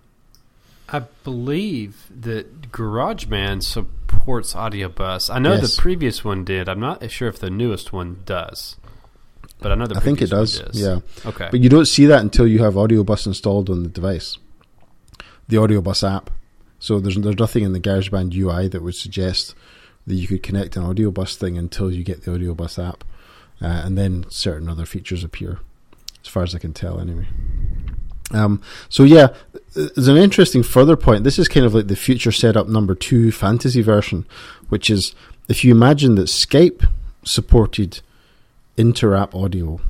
I believe that GarageBand supports AudioBus. I know yes. the previous one did. I'm not sure if the newest one does. But I know the I think it previous does, one does. yeah. Okay. But you don't see that until you have AudioBus installed on the device, the AudioBus app. So there's there's nothing in the GarageBand U I that would suggest that you could connect an AudioBus thing until you get the AudioBus app. Uh, and then certain other features appear, as far as I can tell anyway. Um, so yeah, there's an interesting further point. This is kind of like the future setup number two fantasy version, which is if you imagine that Skype supported Interapp Audio,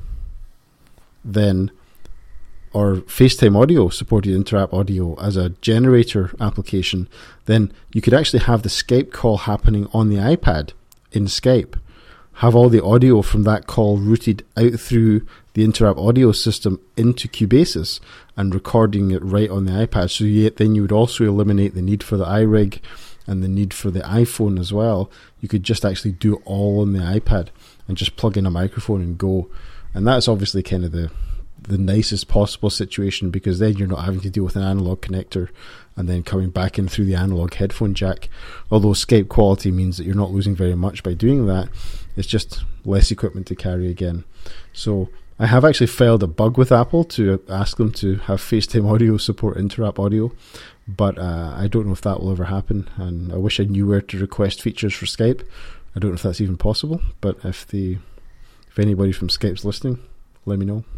then, or FaceTime Audio supported Interapp Audio as a generator application, then you could actually have the Skype call happening on the iPad in Skype, have all the audio from that call routed out through the Interapp Audio system into Cubasis and recording it right on the iPad. So you, then you would also eliminate the need for the iRig and the need for the iPhone as well. You could just actually do it all on the iPad and just plug in a microphone and go. And that's obviously kind of the the nicest possible situation, because then you're not having to deal with an analog connector and then coming back in through the analog headphone jack. Although Skype quality means that you're not losing very much by doing that. It's just less equipment to carry again. So I have actually filed a bug with Apple to ask them to have FaceTime Audio support Interapp Audio, but uh, I don't know if that will ever happen, and I wish I knew where to request features for Skype. I don't know if that's even possible, but if the if anybody from Skype's listening, let me know.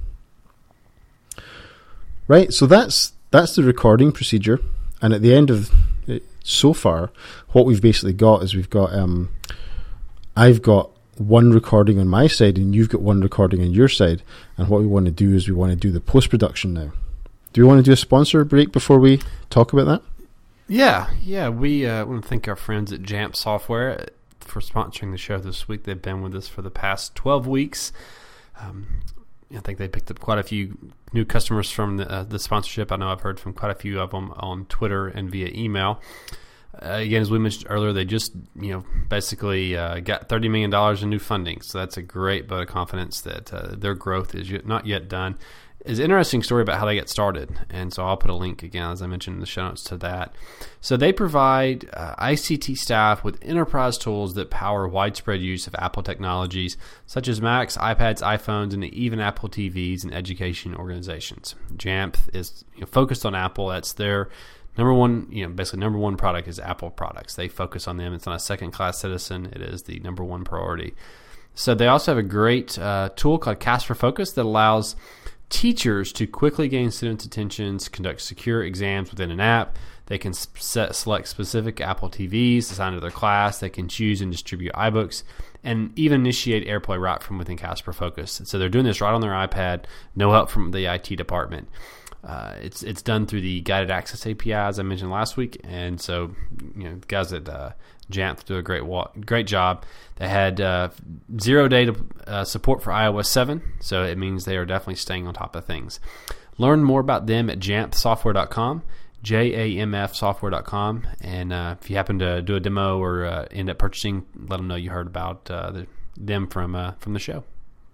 Right, so that's that's the recording procedure, and at the end of it, so far, what we've basically got is we've got um, I've got one recording on my side and you've got one recording on your side, and what we want to do is we want to do the post-production now. Do we want to do a sponsor break before we talk about that? Yeah, yeah, we uh, want to thank our friends at Jamf Software for sponsoring the show this week. They've been with us for the past twelve weeks. Um, I think they picked up quite a few new customers from the, uh, the sponsorship. I know I've heard from quite a few of them on Twitter and via email. Uh, again, as we mentioned earlier, they just, you know, basically uh, got thirty million dollars in new funding. So that's a great vote of confidence that uh, their growth is yet, not yet done. It's an interesting story about how they get started. And so I'll put a link, again, as I mentioned in the show notes, to that. So they provide uh, I C T staff with enterprise tools that power widespread use of Apple technologies, such as Macs, iPads, iPhones, and even Apple T Vs in education organizations. Jamf is, you know, focused on Apple. That's their number one, you know, basically number one product is Apple products. They focus on them. It's not a second-class citizen. It is the number one priority. So they also have a great uh, tool called Cast for Focus that allows teachers to quickly gain students' attentions, conduct secure exams within an app. They can set, select specific Apple T Vs assigned to their class. They can choose and distribute iBooks, and even initiate AirPlay right from within Casper Focus. So they're doing this right on their iPad, no help from the I T department. Uh, it's it's done through the guided access A P I, as I mentioned last week, and so you know the guys at uh, Jamf do a great wa- great job. They had uh, zero day to, uh, support for i O S seven, so it means they are definitely staying on top of things. Learn more about them at jamf software dot com. J A M F software dot com, and uh, if you happen to do a demo or uh, end up purchasing, let them know you heard about uh, the, them from uh, from the show.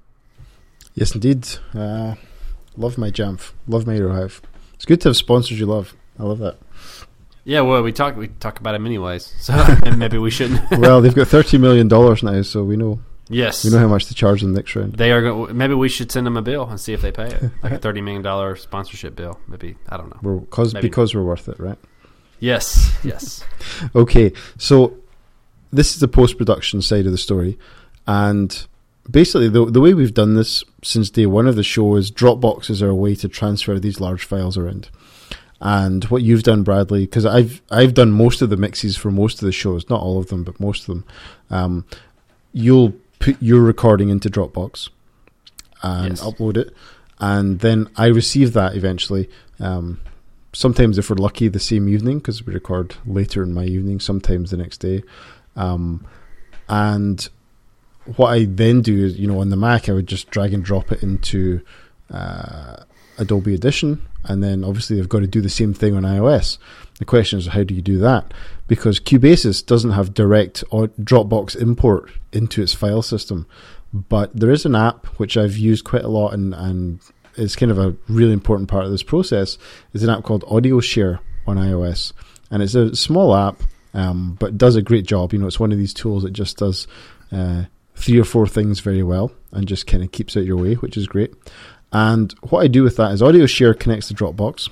Yes, indeed. Uh, love my Jamf. Love my AeroHive. It's good to have sponsors you love. I love that. Yeah, well, we talk we talk about them anyways, so maybe we shouldn't. Well, they've got thirty million dollars now, so we know. Yes, we know how much to charge them next round. They are. Go- maybe we should send them a bill and see if they pay it, like a thirty million dollar sponsorship bill. Maybe I don't know. We're, cause, because we're worth it, right? Yes. Yes. Okay, so this is the post production side of the story, and basically the the way we've done this since day one of the show is Dropbox is our way to transfer these large files around. And what you've done, Bradley, because I've I've done most of the mixes for most of the shows, not all of them, but most of them. Um, you'll put your recording into Dropbox and yes. upload it, and then I receive that eventually. Um, sometimes, if we're lucky, the same evening, because we record later in my evening. Sometimes the next day, um, and what I then do is, you know, on the Mac, I would just drag and drop it into uh, Adobe Audition, and then obviously they've got to do the same thing on iOS. The question is, how do you do that? Because Cubasis doesn't have direct Dropbox import into its file system, but there is an app which I've used quite a lot, and, and it's kind of a really important part of this process. It's an app called Audio Share on iOS, and it's a small app, um, but does a great job. You know, it's one of these tools that just does uh, three or four things very well and just kind of keeps out your way, which is great. And what I do with that is Audio Share connects to Dropbox,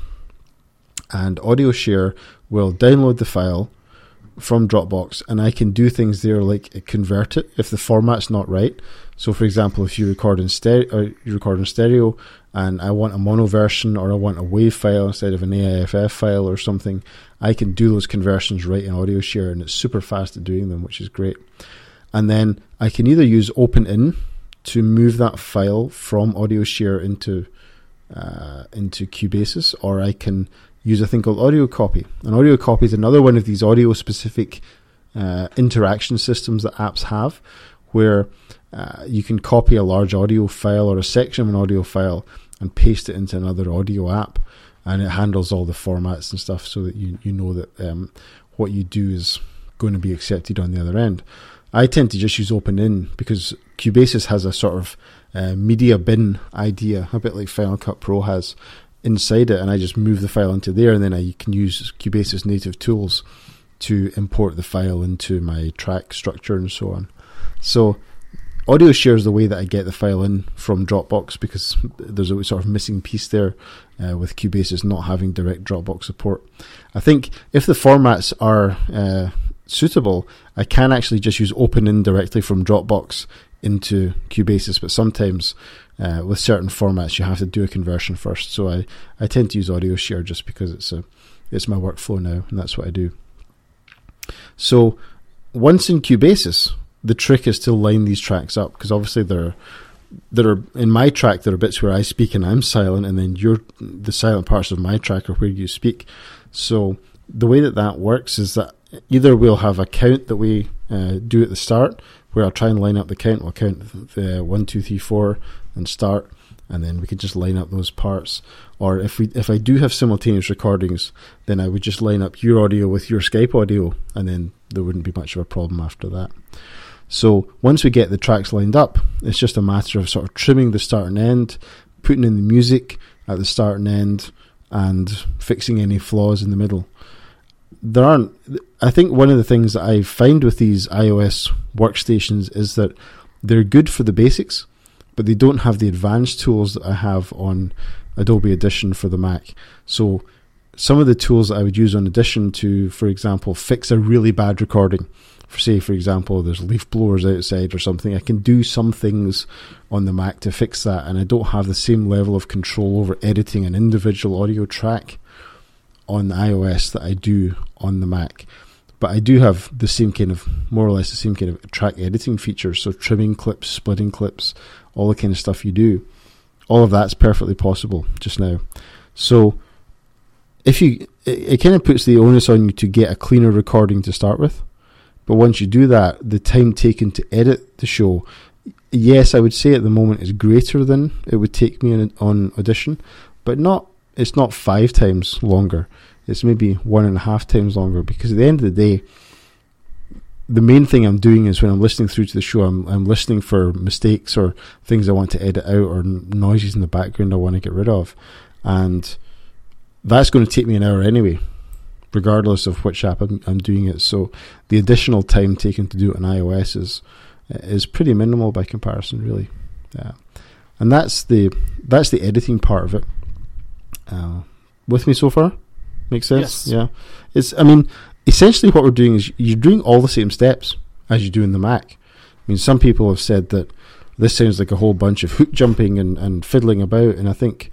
and Audio Share will download the file from Dropbox, and I can do things there like convert it if the format's not right. So, for example, if you record in stereo, or you record in stereo, and I want a mono version or I want a WAV file instead of an A I F F file or something, I can do those conversions right in Audio Share, and it's super fast at doing them, which is great. And then I can either use OpenIn to move that file from Audio Share into uh, into Cubasis, or I can use a thing called Audio Copy. And Audio Copy is another one of these audio-specific uh, interaction systems that apps have, where uh, you can copy a large audio file or a section of an audio file and paste it into another audio app, and it handles all the formats and stuff so that you, you know that um, what you do is going to be accepted on the other end. I tend to just use OpenIn because Cubasis has a sort of uh, media bin idea, a bit like Final Cut Pro has inside it, and I just move the file into there, and then I can use Cubasis native tools to import the file into my track structure and so on. So Audio Share is the way that I get the file in from Dropbox, because there's a sort of missing piece there uh, with Cubasis not having direct Dropbox support. I think if the formats are uh, suitable, I can actually just use OpenIn directly from Dropbox into Cubasis, but sometimes uh, with certain formats you have to do a conversion first. So I, I tend to use Audio Share just because it's a it's my workflow now, and that's what I do. So once in Cubasis, the trick is to line these tracks up, because obviously there are, there are in my track there are bits where I speak and I'm silent, and then you're the silent parts of my track are where you speak. So the way that that works is that either we'll have a count that we uh, do at the start, where I'll try and line up the count. We'll count the one, two, three, four, and start, and then we can just line up those parts. Or if we if I do have simultaneous recordings, then I would just line up your audio with your Skype audio, and then there wouldn't be much of a problem after that. So once we get the tracks lined up, it's just a matter of sort of trimming the start and end, putting in the music at the start and end, and fixing any flaws in the middle. There aren't. I think one of the things that I find with these iOS workstations is that they're good for the basics, but they don't have the advanced tools that I have on Adobe Audition for the Mac. So some of the tools that I would use on Audition to, for example, fix a really bad recording, for say, for example, there's leaf blowers outside or something, I can do some things on the Mac to fix that, and I don't have the same level of control over editing an individual audio track on iOS that I do on the Mac. But I do have the same kind of, more or less the same kind of track editing features, so trimming clips, splitting clips, all the kind of stuff you do. All of that's perfectly possible just now. So if you, it, it kind of puts the onus on you to get a cleaner recording to start with. But once you do that, the time taken to edit the show, yes, I would say at the moment is greater than it would take me on, on Audition, but not. It's not five times longer. It's maybe one and a half times longer, because at the end of the day, the main thing I'm doing is when I'm listening through to the show, I'm, I'm listening for mistakes or things I want to edit out or noises in the background I want to get rid of. And that's going to take me an hour anyway, regardless of which app I'm, I'm doing it. So the additional time taken to do it on iOS is is pretty minimal by comparison, really. Yeah. And that's the that's the editing part of it. Uh, with me so far? Makes sense? Yes. Yeah. It's, I mean, essentially what we're doing is you're doing all the same steps as you do in the Mac. I mean, some people have said that this sounds like a whole bunch of hook jumping and, and fiddling about, and I think,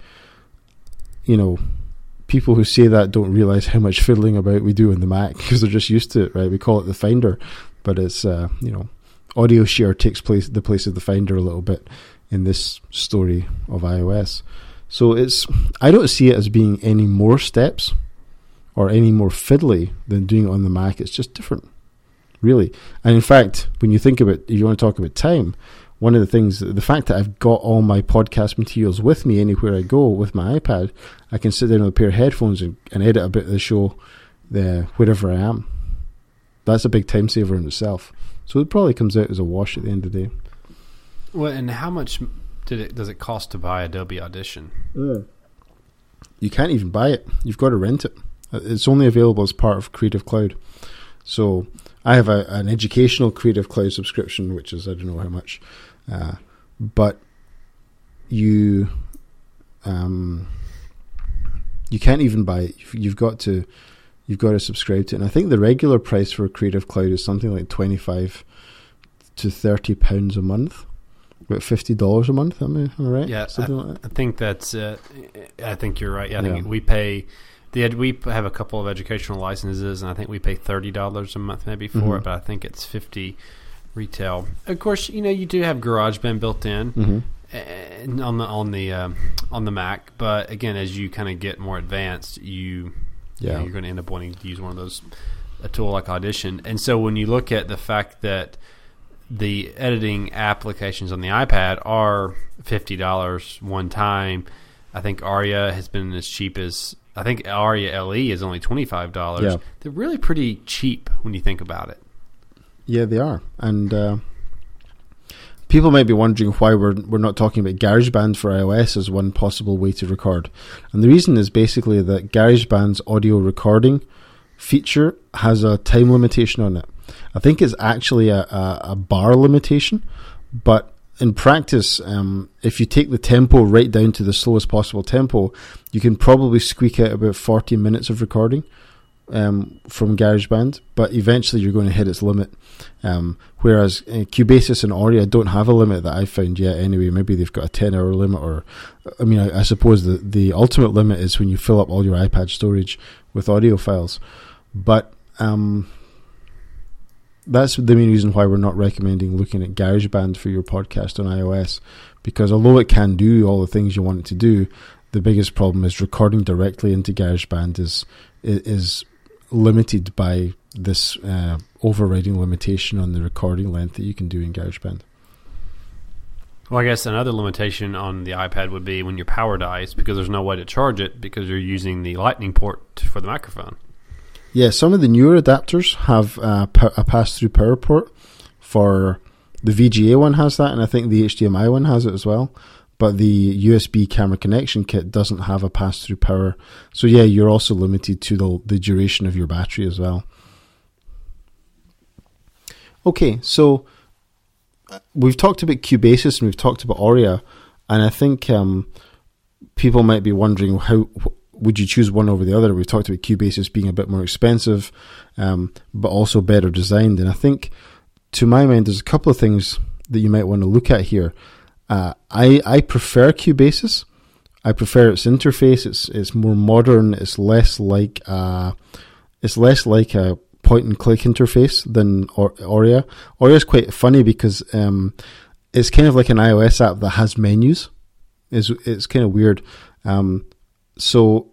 you know, people who say that don't realize how much fiddling about we do in the Mac, because they're just used to it, right? We call it the Finder, but it's, uh, you know, audio share takes place the place of the Finder a little bit in this story of iOS. So it's, I don't see it as being any more steps or any more fiddly than doing it on the Mac. It's just different, really. And in fact, when you think about, if you want to talk about time, one of the things, the fact that I've got all my podcast materials with me anywhere I go with my iPad, I can sit down with a pair of headphones and, and edit a bit of the show there, wherever I am. That's a big time saver in itself. So it probably comes out as a wash at the end of the day. Well, and how much did it does it cost to buy Adobe Audition? Mm. You can't even buy it. You've got to rent it. It's only available as part of Creative Cloud. So I have a, an educational Creative Cloud subscription, which is I don't know how much, uh, but you um, you can't even buy it. You've, you've got to you've got to subscribe to it. And I think the regular price for Creative Cloud is something like twenty-five to thirty pounds a month. About fifty dollars a month, am I, am I right? Yeah, Something I, like that. I think that's. Uh, I think you're right. Yeah, I think Yeah. we pay. The ed, we have a couple of educational licenses, and I think we pay thirty dollars a month maybe for Mm-hmm. it. But I think it's fifty retail. Of course, you know you do have GarageBand built in Mm-hmm. and on the on the um, on the Mac. But again, as you kind of get more advanced, you Yeah. you know, you're going to end up wanting to use one of those, a tool like Audition. And so when you look at the fact that the editing applications on the iPad are fifty dollars one time, I think Aria has been as cheap as, I think Aria L E is only twenty-five dollars. Yeah. They're really pretty cheap when you think about it. Yeah, they are. And uh, people might be wondering why we're we're not talking about GarageBand for iOS as one possible way to record. And the reason is basically that GarageBand's audio recording feature has a time limitation on it. I think it's actually a, a, a bar limitation, but in practice, um, if you take the tempo right down to the slowest possible tempo, you can probably squeak out about forty minutes of recording um, from GarageBand, but eventually you're going to hit its limit. Um, whereas uh, Cubasis and Aria don't have a limit that I've found yet anyway. Maybe they've got a ten hour limit, or, I mean, I, I suppose the, the ultimate limit is when you fill up all your iPad storage with audio files. But um, that's the main reason why we're not recommending looking at GarageBand for your podcast on iOS, because although it can do all the things you want it to do, the biggest problem is recording directly into GarageBand is is limited by this uh, overriding limitation on the recording length that you can do in GarageBand. Well, I guess another limitation on the iPad would be when your power dies, because there's no way to charge it because you're using the Lightning port for the microphone. Yeah, some of the newer adapters have uh, a pass-through power port. For the V G A one has that, and I think the H D M I one has it as well. But the U S B camera connection kit doesn't have a pass-through power. So yeah, you're also limited to the, the duration of your battery as well. Okay, so we've talked about Cubasis and we've talked about Aria, and I think um, people might be wondering how would you choose one over the other? We've talked about Cubasis being a bit more expensive, um, but also better designed. And I think, to my mind, there's a couple of things that you might want to look at here. Uh, I I prefer Cubasis. I prefer its interface. It's it's more modern. It's less like a, it's less like a point and click interface than or- Auria. Auria is quite funny because um, it's kind of like an iOS app that has menus. It's it's kind of weird. Um, so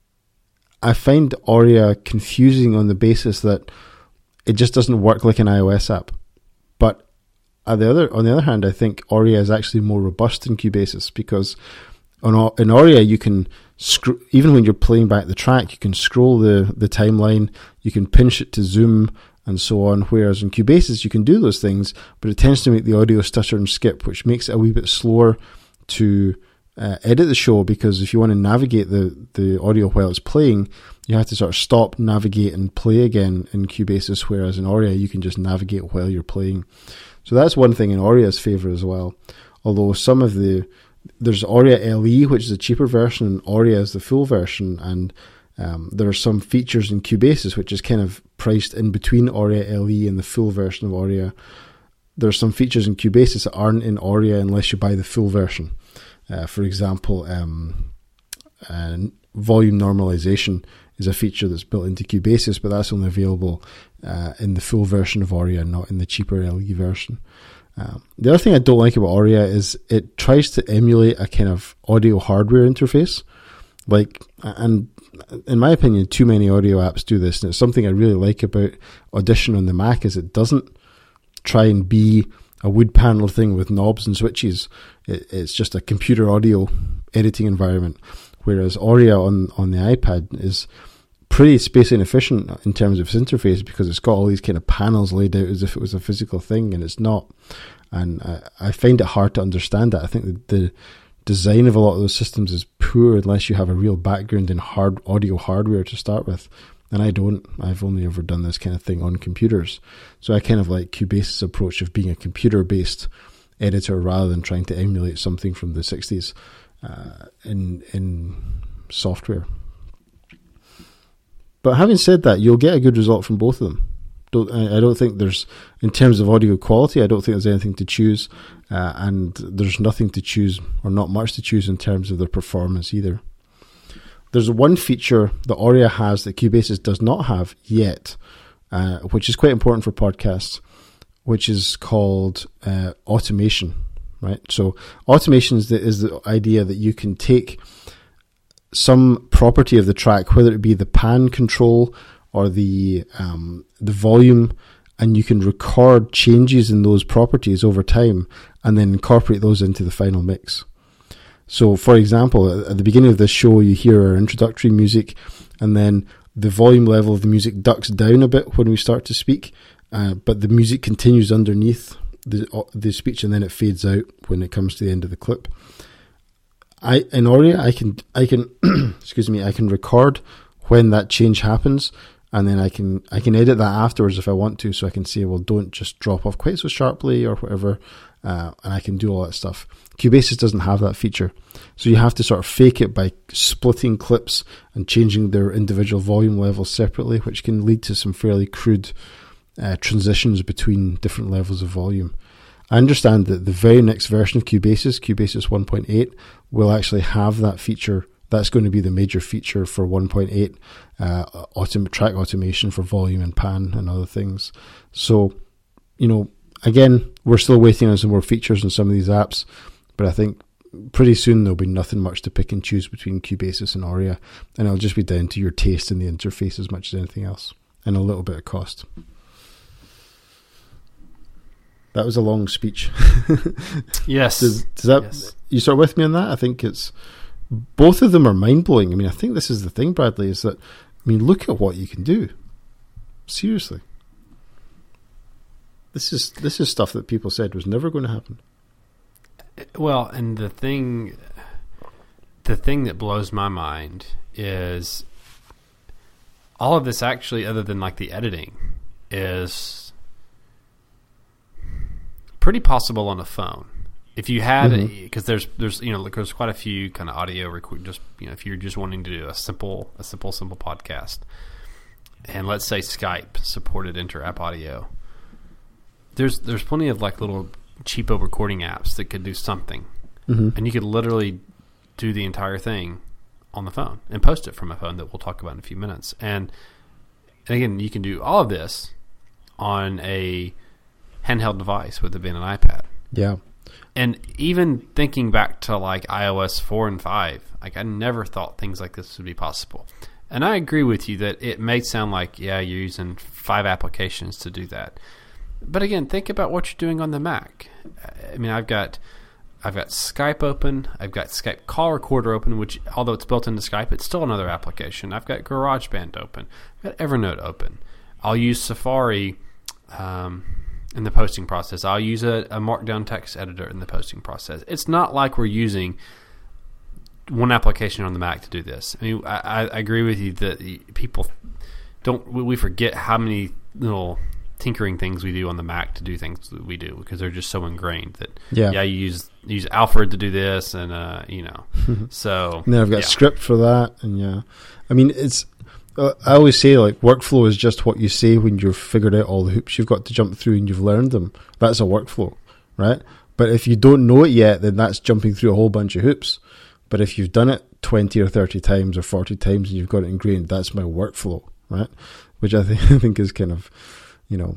I find Auria confusing on the basis that it just doesn't work like an iOS app. But on the other on the other hand, I think Auria is actually more robust than Cubasis because on in Auria you can sc- even when you're playing back the track, you can scroll the the timeline, you can pinch it to zoom and so on. Whereas in Cubasis you can do those things, but it tends to make the audio stutter and skip, which makes it a wee bit slower to uh, edit the show. Because if you want to navigate the the audio while it's playing, you have to sort of stop, navigate, and play again in Cubasis. Whereas in Auria you can just navigate while you're playing. So that's one thing in Auria's favor as well. Although some of the There's Auria L E, which is a cheaper version, and Auria is the full version, and um, there are some features in Cubasis which is kind of priced in between Auria L E and the full version of Auria. There are some features in Cubasis that aren't in Auria unless you buy the full version. Uh, for example, um, uh, volume normalization is a feature that's built into Cubasis, but that's only available uh, in the full version of Auria, not in the cheaper L E version. Um, the other thing I don't like about Auria is it tries to emulate a kind of audio hardware interface. Like, and in my opinion, too many audio apps do this. And it's something I really like about Audition on the Mac is it doesn't try and be a wood panel thing with knobs and switches. It, it's just a computer audio editing environment. Whereas Auria on, on the iPad is pretty space inefficient in terms of its interface because it's got all these kind of panels laid out as if it was a physical thing, and it's not. And I, I find it hard to understand that. I think the, the design of a lot of those systems is poor unless you have a real background in hard audio hardware to start with. And I don't. I've only ever done this kind of thing on computers. So I kind of like Cubasis' approach of being a computer-based editor rather than trying to emulate something from the sixties uh, in in software. But having said that, you'll get a good result from both of them. Don't, I don't think there's, in terms of audio quality, I don't think there's anything to choose. Uh, and there's nothing to choose, or not much to choose in terms of their performance either. There's one feature that Auria has that Cubasis does not have yet, uh, which is quite important for podcasts, which is called uh, automation, right? So automation is the, is the idea that you can take some property of the track, whether it be the pan control or the um, the volume, and you can record changes in those properties over time and then incorporate those into the final mix. So, for example, at the beginning of this show, you hear our introductory music, and then the volume level of the music ducks down a bit when we start to speak, uh, but the music continues underneath the the speech, and then it fades out when it comes to the end of the clip. I in Auria, I can I can excuse me, I can record when that change happens, and then I can I can edit that afterwards if I want to, so I can say, well, don't just drop off quite so sharply or whatever, uh, and I can do all that stuff. Cubasis doesn't have that feature, so you have to sort of fake it by splitting clips and changing their individual volume levels separately, which can lead to some fairly crude uh, transitions between different levels of volume. I understand that the very next version of Cubasis, Cubasis one point eight, will actually have that feature. That's going to be the major feature for one point eight, uh, autom- track automation for volume and pan and other things. So, you know, again, we're still waiting on some more features in some of these apps, but I think pretty soon there'll be nothing much to pick and choose between Cubasis and Auria, and it'll just be down to your taste in the interface as much as anything else, and a little bit of cost. That was a long speech. Yes. Does, does that yes. You start with me on that? I think it's both of them are mind blowing. I mean, I think this is the thing, Bradley, is that I mean, look at what you can do. Seriously, this is this is stuff that people said was never going to happen. Well, and the thing, the thing that blows my mind is all of this actually, other than like the editing, is pretty possible on a phone. If you had, because Mm-hmm. there's there's you know there's quite a few kind of audio record. Just you know, if you're just wanting to do a simple a simple simple podcast, and let's say Skype supported inter-app audio, there's there's plenty of like little cheapo recording apps that could do something, Mm-hmm. and you could literally do the entire thing on the phone and post it from a phone that we'll talk about in a few minutes. And, and again, you can do all of this on a handheld device with it being an iPad. Yeah. And even thinking back to like iOS four and five, like I never thought things like this would be possible. And I agree with you that it may sound like, yeah, you're using five applications to do that. But again, think about what you're doing on the Mac. I mean, I've got I've got Skype open. I've got Skype Call Recorder open, which although it's built into Skype, it's still another application. I've got GarageBand open. I've got Evernote open. I'll use Safari um, in the posting process. I'll use a, a Markdown text editor in the posting process. It's not like we're using one application on the Mac to do this. I mean, I, I agree with you that people don't. We forget how many little tinkering things we do on the Mac to do things that we do because they're just so ingrained that Yeah. yeah you use use Alfred to do this and uh you know so And then I've got yeah. script for that, and yeah, I mean it's. Uh, I always say like workflow is just what you say when you've figured out all the hoops you've got to jump through and you've learned them. That's a workflow, right? But if you don't know it yet, then that's jumping through a whole bunch of hoops. But if you've done it twenty or thirty times or forty times and you've got it ingrained, that's my workflow, right? Which I think I think is kind of, you know,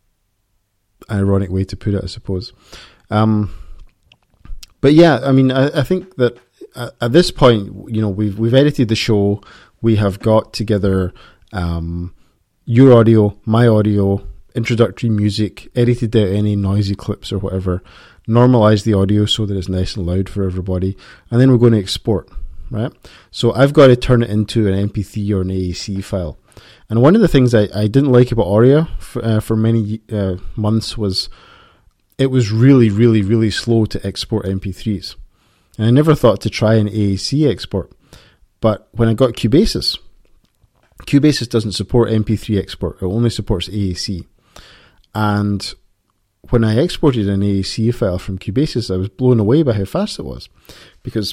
an ironic way to put it, I suppose. Um, but yeah, I mean, I, I think that at, at this point, you know, we've we've edited the show. We have got together um, your audio, my audio, introductory music, edited out any noisy clips or whatever, normalize the audio so that it's nice and loud for everybody, and then we're going to export, right? So I've got to turn it into an M P three or an A A C file. And one of the things I, I didn't like about Auria for, uh, for many uh, months was it was really, really, really slow to export M P threes. And I never thought to try an A A C export. But when I got Cubasis, Cubasis doesn't support M P three export. It only supports A A C. And when I exported an A A C file from Cubasis, I was blown away by how fast it was. Because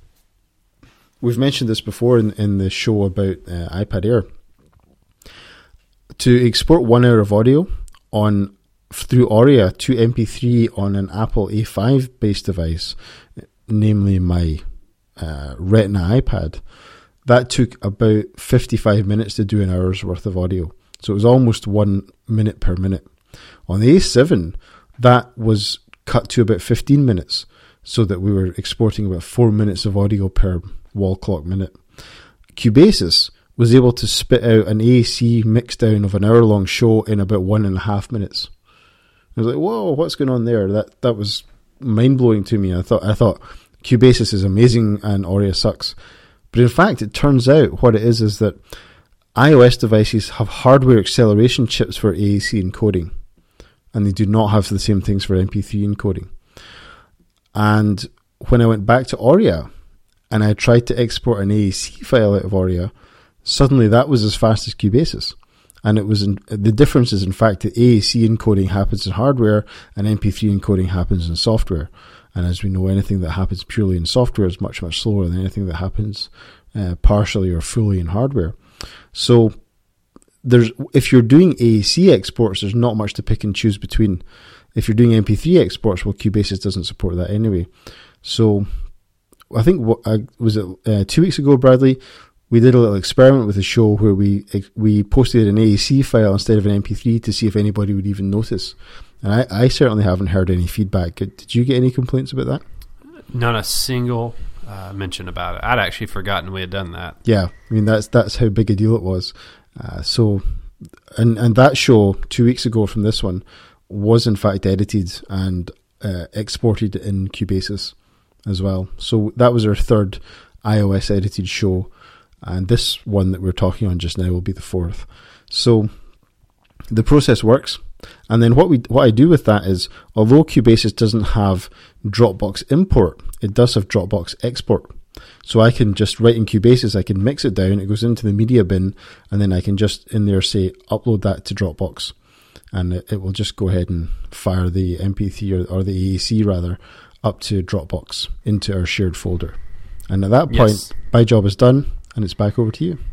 we've mentioned this before in, in the show about uh, iPad Air. To export one hour of audio on through Auria to M P three on an Apple A five based device, namely my uh, Retina iPad, that took about fifty-five minutes to do an hour's worth of audio. So it was almost one minute per minute. On the A seven, that was cut to about fifteen minutes, so that we were exporting about four minutes of audio per wall clock minute. Cubasis was able to spit out an A A C mix down of an hour long show in about one and a half minutes. I was like, whoa, what's going on there? That that was mind blowing to me. I thought I thought Cubasis is amazing and Auria sucks. But in fact, it turns out what it is is that iOS devices have hardware acceleration chips for A A C encoding, and they do not have the same things for M P three encoding. And when I went back to Auria and I tried to export an A A C file out of Auria, suddenly that was as fast as Cubasis. And it was in, the difference is in fact that A A C encoding happens in hardware and M P three encoding happens in software. And as we know, anything that happens purely in software is much, much slower than anything that happens uh, partially or fully in hardware. So there's if you're doing A A C exports, there's not much to pick and choose between. If you're doing M P three exports, well, Cubasis doesn't support that anyway. So I think, what I, was it uh, two weeks ago, Bradley, we did a little experiment with the show where we we posted an A A C file instead of an M P three to see if anybody would even notice. And I, I certainly haven't heard any feedback. Did you get any complaints about that? Not a single uh, mention about it. I'd actually forgotten we had done that. Yeah, I mean, that's that's how big a deal it was. Uh, so, and and that show two weeks ago from this one was in fact edited and uh, exported in Cubasis as well. So that was our third iOS edited show. And this one that we're talking on just now will be the fourth. So the process works. And then what we what I do with that is, although Cubasis doesn't have Dropbox import, it does have Dropbox export. So I can just write in Cubasis, I can mix it down, it goes into the media bin, and then I can just in there say, upload that to Dropbox. And it, it will just go ahead and fire the M P three or, or the A A C rather up to Dropbox into our shared folder. And at that point, Yes. my job is done, and it's back over to you.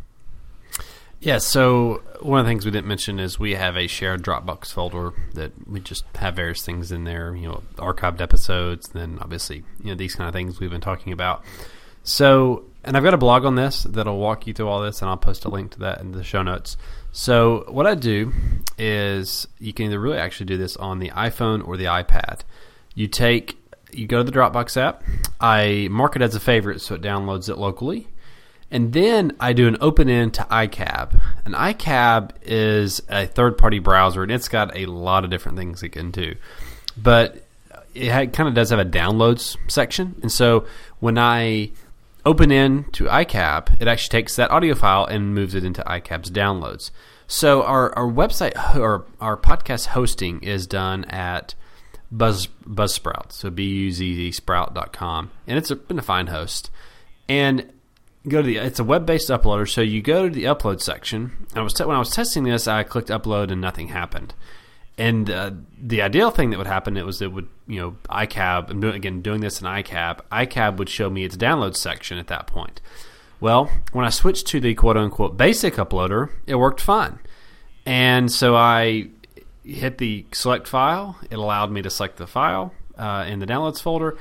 Yeah, so one of the things we didn't mention is we have a shared Dropbox folder that we just have various things in there, you know, archived episodes, and then obviously, you know, these kind of things we've been talking about. So, and I've got a blog on this that'll walk you through all this, and I'll post a link to that in the show notes. So what I do is you can either really actually do this on the iPhone or the iPad. You take, you go to the Dropbox app, I mark it as a favorite so it downloads it locally. And then I do an open end to iCab. And iCab is a third-party browser, and it's got a lot of different things it can do. But it ha- kind of does have a downloads section. And so when I open in to iCab, it actually takes that audio file and moves it into iCab's downloads. So our, our website, or our podcast hosting is done at Buzz Buzzsprout, so B U Z Z sprout dot com. And it's a, been a fine host. And go to the, it's a web-based uploader, so you go to the upload section. I was te- when I was testing this, I clicked upload and nothing happened. And uh, the ideal thing that would happen, it was it would, you know, iCab, and doing, again, doing this in iCab, iCab would show me its download section at that point. Well, when I switched to the quote-unquote basic uploader, it worked fine. And so I hit the select file. It allowed me to select the file uh, in the downloads folder.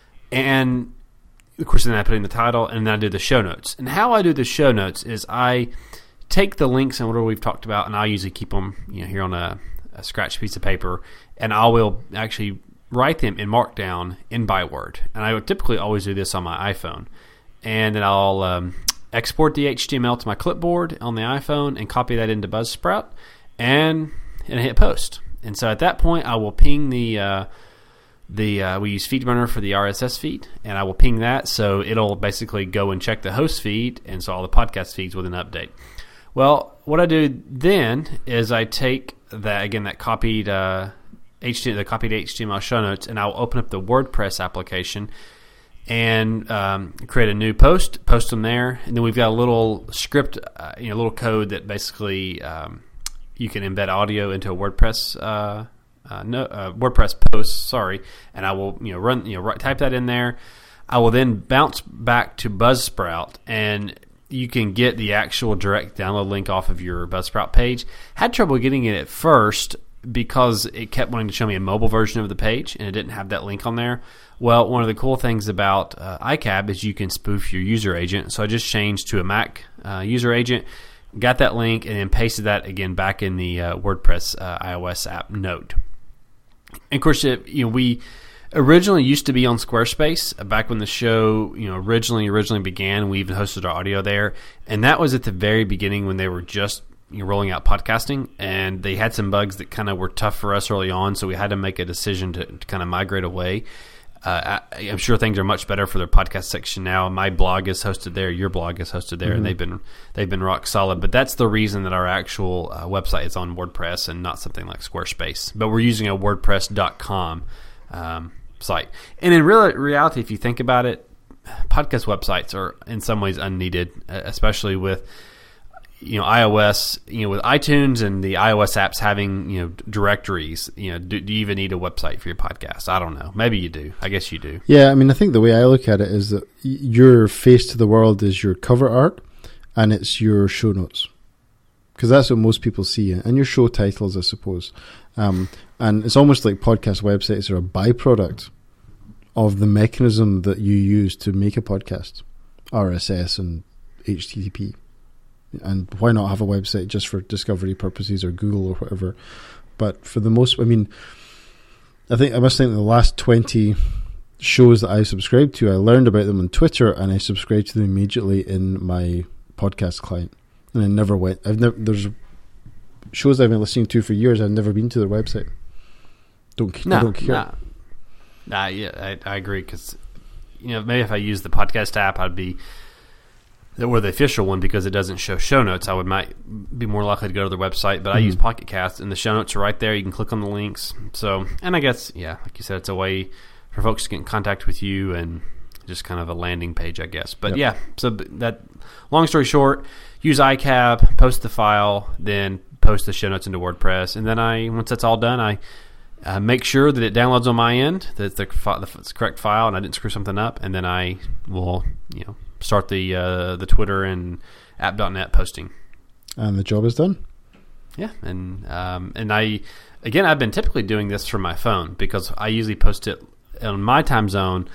And of course, then I put in the title, and then I do the show notes. And how I do the show notes is I take the links and whatever we've talked about, and I usually keep them, you know, here on a, a scratch piece of paper, and I will actually write them in Markdown in Byword. And I would typically always do this on my iPhone. And then I'll um, export the H T M L to my clipboard on the iPhone and copy that into Buzzsprout, and and hit post. And so at that point, I will ping the uh, The uh, we use FeedRunner for the R S S feed, and I will ping that, so it'll basically go and check the host feed, and so all the podcast feeds with an update. Well, what I do then is I take that again that copied uh, H T M L, the copied H T M L show notes, and I'll open up the WordPress application and um, create a new post, post them there, and then we've got a little script, uh, you know, a little code that basically um, you can embed audio into a WordPress. Uh, Uh, no, uh, WordPress post, sorry, and I will, you know, run, you know, write, type that in there. I will then bounce back to Buzzsprout, and you can get the actual direct download link off of your Buzzsprout page. Had trouble getting it at first because it kept wanting to show me a mobile version of the page, and it didn't have that link on there. Well, one of the cool things about uh, iCab is you can spoof your user agent. So I just changed to a Mac uh, user agent, got that link, and then pasted that again back in the uh, WordPress uh, iOS app note. And of course, it, you know, we originally used to be on Squarespace back when the show, you know, originally originally began. We even hosted our audio there, and that was at the very beginning when they were just, you know, rolling out podcasting, and they had some bugs that kind of were tough for us early on, so we had to make a decision to, to kind of migrate away. Uh, I, I'm sure things are much better for their podcast section now. My blog is hosted there. Your blog is hosted there, mm-hmm. and they've been they've been rock solid. But that's the reason that our actual uh, website is on WordPress and not something like Squarespace. But we're using a WordPress dot com um, site. And in real reality, if you think about it, podcast websites are in some ways unneeded, especially with, you know, iOS, you know, with iTunes and the iOS apps having, you know, directories. You know, do, do you even need a website for your podcast? I don't know. Maybe you do. I guess you do. Yeah, I mean, I think the way I look at it is that your face to the world is your cover art, and it's your show notes, because that's what most people see, and your show titles, I suppose. Um, and it's almost like podcast websites are a byproduct of the mechanism that you use to make a podcast, R S S and H T T P. And why not have a website just for discovery purposes, or Google or whatever? But for the most, I mean, I think I must think the last twenty shows that I subscribed to, I learned about them on Twitter, and I subscribed to them immediately in my podcast client, and I never went. I've never there's shows I've been listening to for years. I've never been to their website. Don't no, I don't care. Nah, nah yeah, I, I agree, because, you know, maybe if I used the podcast app, I'd be. Or the official one, because it doesn't show show notes, I would might be more likely to go to their website. But mm-hmm. I use Pocket Cast, and the show notes are right there. You can click on the links. So, and I guess, yeah, like you said, it's a way for folks to get in contact with you, and just kind of a landing page, I guess. But yep. yeah, so that, long story short, use iCab, post the file, then post the show notes into WordPress, and then I once that's all done, I uh, make sure that it downloads on my end, that it's the, fi- the, it's the correct file, and I didn't screw something up, and then I will, you know, start the uh, the Twitter and app dot net posting. And the job is done. Yeah, and um, and I again I've been typically doing this from my phone because I usually post it on my time zone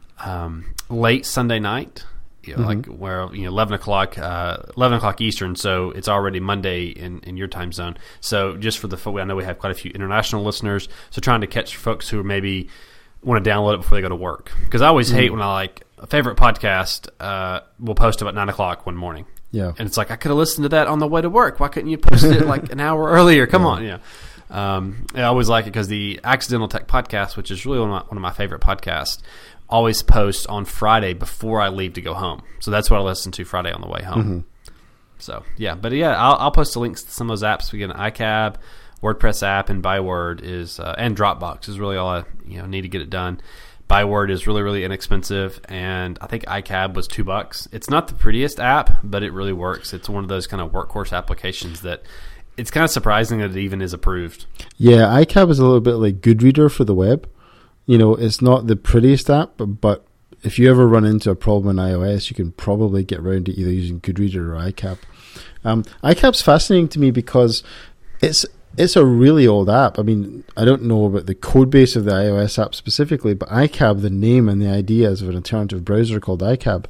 um, late Sunday night, you know, mm-hmm. like where you know eleven o'clock uh, eleven o'clock Eastern, so it's already Monday in, in your time zone. So just for the folk, I know we have quite a few international listeners, so trying to catch folks who maybe want to download it before they go to work, because I always mm-hmm. hate when I like a favorite podcast uh, will post about nine o'clock one morning. Yeah, and it's like I could have listened to that on the way to work. Why couldn't you post it like an hour earlier? Come yeah. on, yeah. Um, I always like it because the Accidental Tech Podcast, which is really one of, my, one of my favorite podcasts, always posts on Friday before I leave to go home. So that's what I listen to Friday on the way home. Mm-hmm. So yeah, but yeah, I'll, I'll post the links to some of those apps. We get an iCab, WordPress app, and Byword is uh, and Dropbox is really all I you know need to get it done. Byword is really, really inexpensive, and I think iCab was two bucks. It's not the prettiest app, but it really works. It's one of those kind of workhorse applications that it's kind of surprising that it even is approved. Yeah, iCab is a little bit like Goodreader for the web. You know, it's not the prettiest app, but, but if you ever run into a problem in iOS, you can probably get around to either using Goodreader or iCab. Um, iCab's fascinating to me because it's It's a really old app. I mean, I don't know about the code base of the iOS app specifically, but iCab, the name and the ideas of an alternative browser called iCab,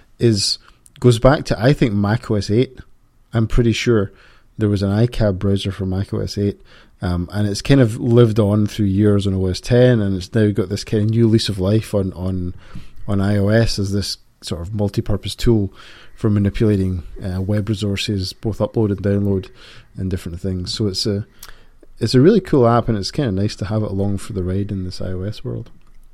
is goes back to, I think, macOS eight. I'm pretty sure there was an iCab browser for macOS eight, um, and it's kind of lived on through years on O S ten, and it's now got this kind of new lease of life on, on, on iOS as this sort of multi-purpose tool for manipulating uh, web resources, both upload and download, and different things. So it's a it's a really cool app, and it's kind of nice to have it along for the ride in this iOS world.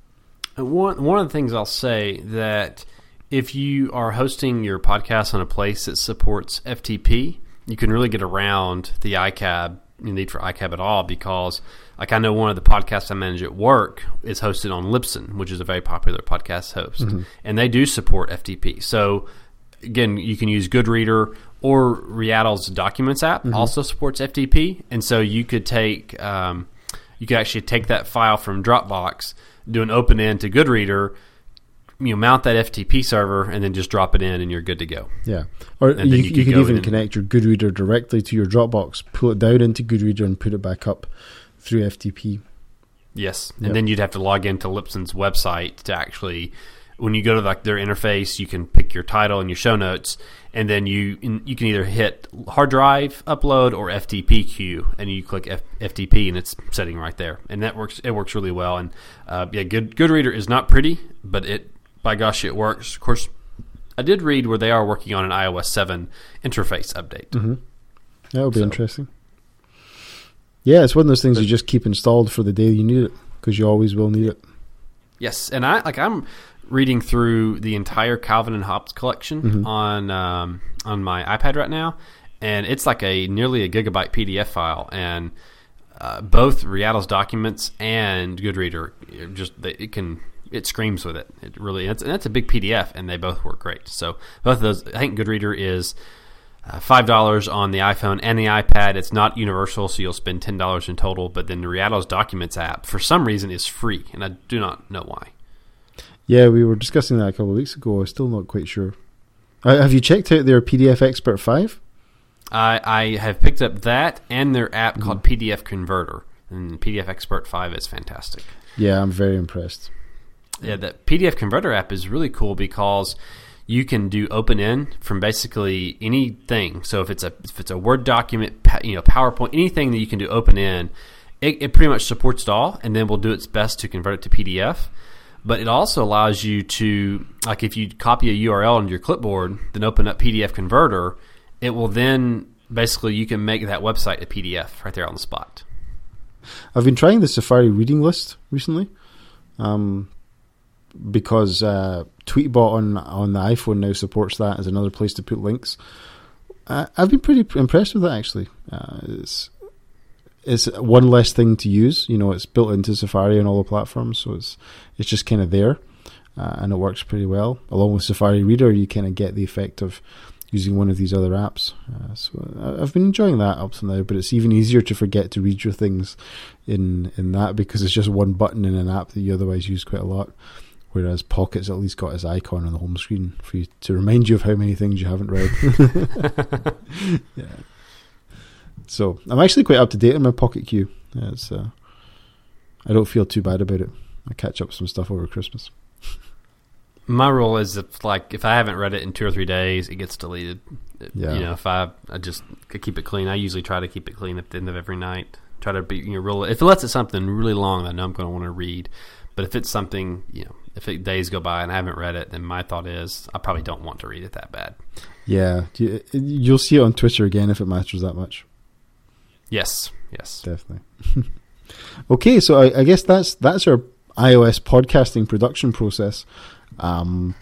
And one one of the things I'll say that if you are hosting your podcast on a place that supports F T P, you can really get around the iCab, the need for iCab at all, because like I know one of the podcasts I manage at work is hosted on Libsyn, which is a very popular podcast host, mm-hmm. and they do support F T P. So again, you can use Goodreader, or Riattle's Documents app mm-hmm. also supports F T P, and so you could take um, you could actually take that file from Dropbox, do an open end to Goodreader, you know, mount that F T P server, and then just drop it in, and you're good to go. Yeah, or you, you, you could, could even connect your Goodreader directly to your Dropbox, pull it down into Goodreader, and put it back up through F T P. Yes, and yep. then you'd have to log into Libsyn's website to actually. When you go to like their interface, you can pick your title and your show notes, and then you you can either hit hard drive upload or F T P queue, and you click F- FTP, and it's setting right there, and that works. It works really well, and uh, yeah, Good Goodreader is not pretty, but it by gosh, it works. Of course, I did read where they are working on an i O S seven interface update. Mm-hmm. That would be so. interesting. Yeah, it's one of those things but, you just keep installed for the day you need it, because you always will need it. Yes, and I like I'm. reading through the entire Calvin and Hobbes collection mm-hmm. on um, on my iPad right now, and it's like a nearly a gigabyte P D F file, and uh, both Riattle's Documents and Goodreader just they, it can it screams with it. It really it's, and that's a big P D F, and they both work great. So both of those, I think Goodreader is uh, five dollars on the iPhone and the iPad. It's not universal, so you'll spend ten dollars in total. But then the Riattle's Documents app, for some reason, is free, and I do not know why. Yeah, we were discussing that a couple of weeks ago. I'm still not quite sure. Uh, have you checked out their P D F Expert five? I, I have picked up that and their app mm-hmm. called P D F Converter. And P D F Expert five is fantastic. Yeah, I'm very impressed. Yeah, the P D F Converter app is really cool because you can do open-end from basically anything. So if it's a if it's a Word document, you know, PowerPoint, anything that you can do open-end, it, it pretty much supports it all, and then will do its best to convert it to P D F. But it also allows you to, like if you copy a U R L onto your clipboard, then open up P D F Converter, it will then, basically you can make that website a P D F right there on the spot. I've been trying the Safari reading list recently um, because uh, Tweetbot on, on the iPhone now supports that as another place to put links. Uh, I've been pretty impressed with it, actually. Uh, it's... It's one less thing to use. You know, it's built into Safari and all the platforms, so it's it's just kind of there, uh, and it works pretty well. Along with Safari Reader, you kind of get the effect of using one of these other apps. Uh, so I've been enjoying that up to now, but it's even easier to forget to read your things in in that because it's just one button in an app that you otherwise use quite a lot. Whereas Pocket's at least got his icon on the home screen for you to remind you of how many things you haven't read. Yeah. So I'm actually quite up to date on my Pocket Queue. Yeah, it's, uh, I don't feel too bad about it. I catch up some stuff over Christmas. My rule is if like if I haven't read it in two or three days, it gets deleted. Yeah. You know, if I I just keep it clean. I usually try to keep it clean at the end of every night. Try to be you know real. If it lets it something really long, I know I'm going to want to read. But if it's something you know, if it, days go by and I haven't read it, then my thought is I probably don't want to read it that bad. Yeah, you, you'll see it on Twitter again if it matters that much. Yes, yes, definitely. Okay, so I, I guess that's that's our iOS podcasting production process. Um,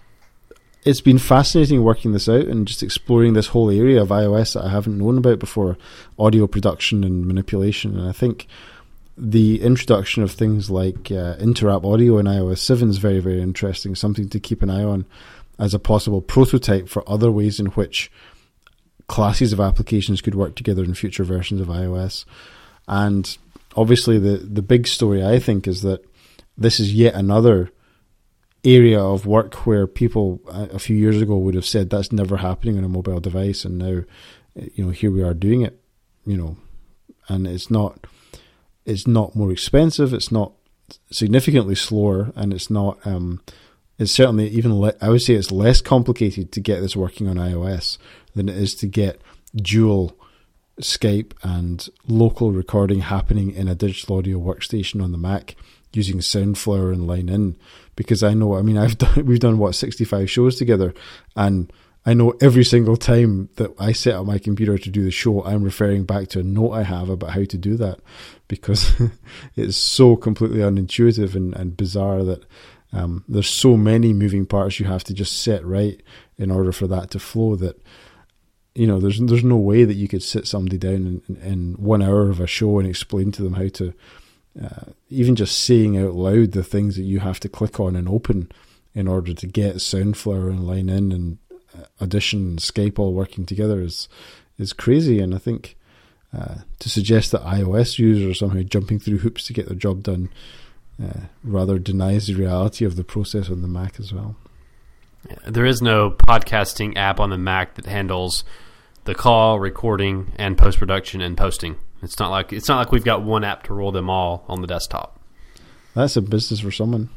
it's been fascinating working this out and just exploring this whole area of iOS that I haven't known about before, audio production and manipulation. And I think the introduction of things like uh, inter-app audio in iOS seven is very, very interesting, something to keep an eye on as a possible prototype for other ways in which classes of applications could work together in future versions of iOS. And obviously the, the big story, I think, is that this is yet another area of work where people a few years ago would have said that's never happening on a mobile device, and now, you know, here we are doing it, you know, and it's not it's not more expensive, it's not significantly slower, and it's not um it's certainly even le- I would say it's less complicated to get this working on iOS than it is to get dual Skype and local recording happening in a digital audio workstation on the Mac using Soundflower and Line In. Because I know, I mean, I've done, we've done what, sixty-five shows together, and I know every single time that I set up my computer to do the show, I'm referring back to a note I have about how to do that, because it's so completely unintuitive and, and bizarre that um, there's so many moving parts you have to just set right in order for that to flow that, you know, there's there's no way that you could sit somebody down in, in one hour of a show and explain to them how to Uh, even just saying out loud the things that you have to click on and open in order to get Soundflower and Line In and Audition and Skype all working together is is crazy. And I think uh, to suggest that iOS users are somehow jumping through hoops to get their job done uh, rather denies the reality of the process on the Mac as well. There is no podcasting app on the Mac that handles the call, recording, and post-production and posting. It's not like it's not like we've got one app to roll them all on the desktop. That's a business for someone.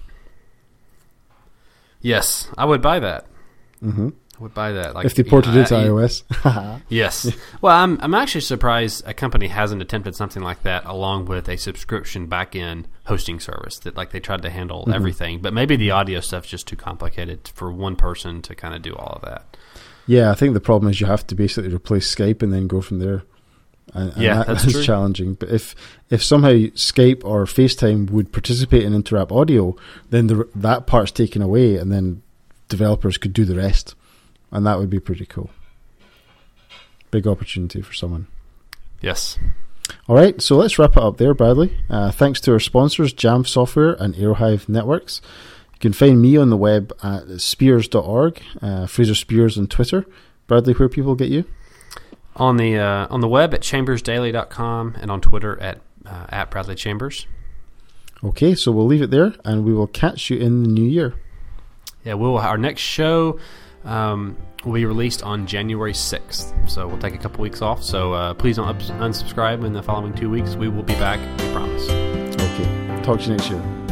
Yes, I would buy that. Mm-hmm. I would buy that. Like, if they ported know, it to I, iOS. Yes. Well, I'm I'm actually surprised a company hasn't attempted something like that along with a subscription back-end hosting service that like they tried to handle mm-hmm. everything. But maybe the audio stuff's just too complicated for one person to kind of do all of that. Yeah, I think the problem is you have to basically replace Skype and then go from there. And, and yeah, that, that's, that's true. challenging. But if if somehow Skype or FaceTime would participate in inter-app audio, then the, that part's taken away, and then developers could do the rest, and that would be pretty cool. Big opportunity for someone. Yes. All right, so let's wrap it up there, Bradley. Uh, thanks to our sponsors, Jamf Software and Aerohive Networks. You can find me on the web at spears dot org, uh, Fraser Spears on Twitter. Bradley, where people get you? On the uh, on the web at chambers daily dot com and on Twitter at uh, at Bradley Chambers. Okay, so we'll leave it there, and we will catch you in the new year. Yeah, we'll our next show um, will be released on January sixth. So we'll take a couple weeks off. So uh, please don't ups- unsubscribe in the following two weeks. We will be back, we promise. Okay, talk to you next year.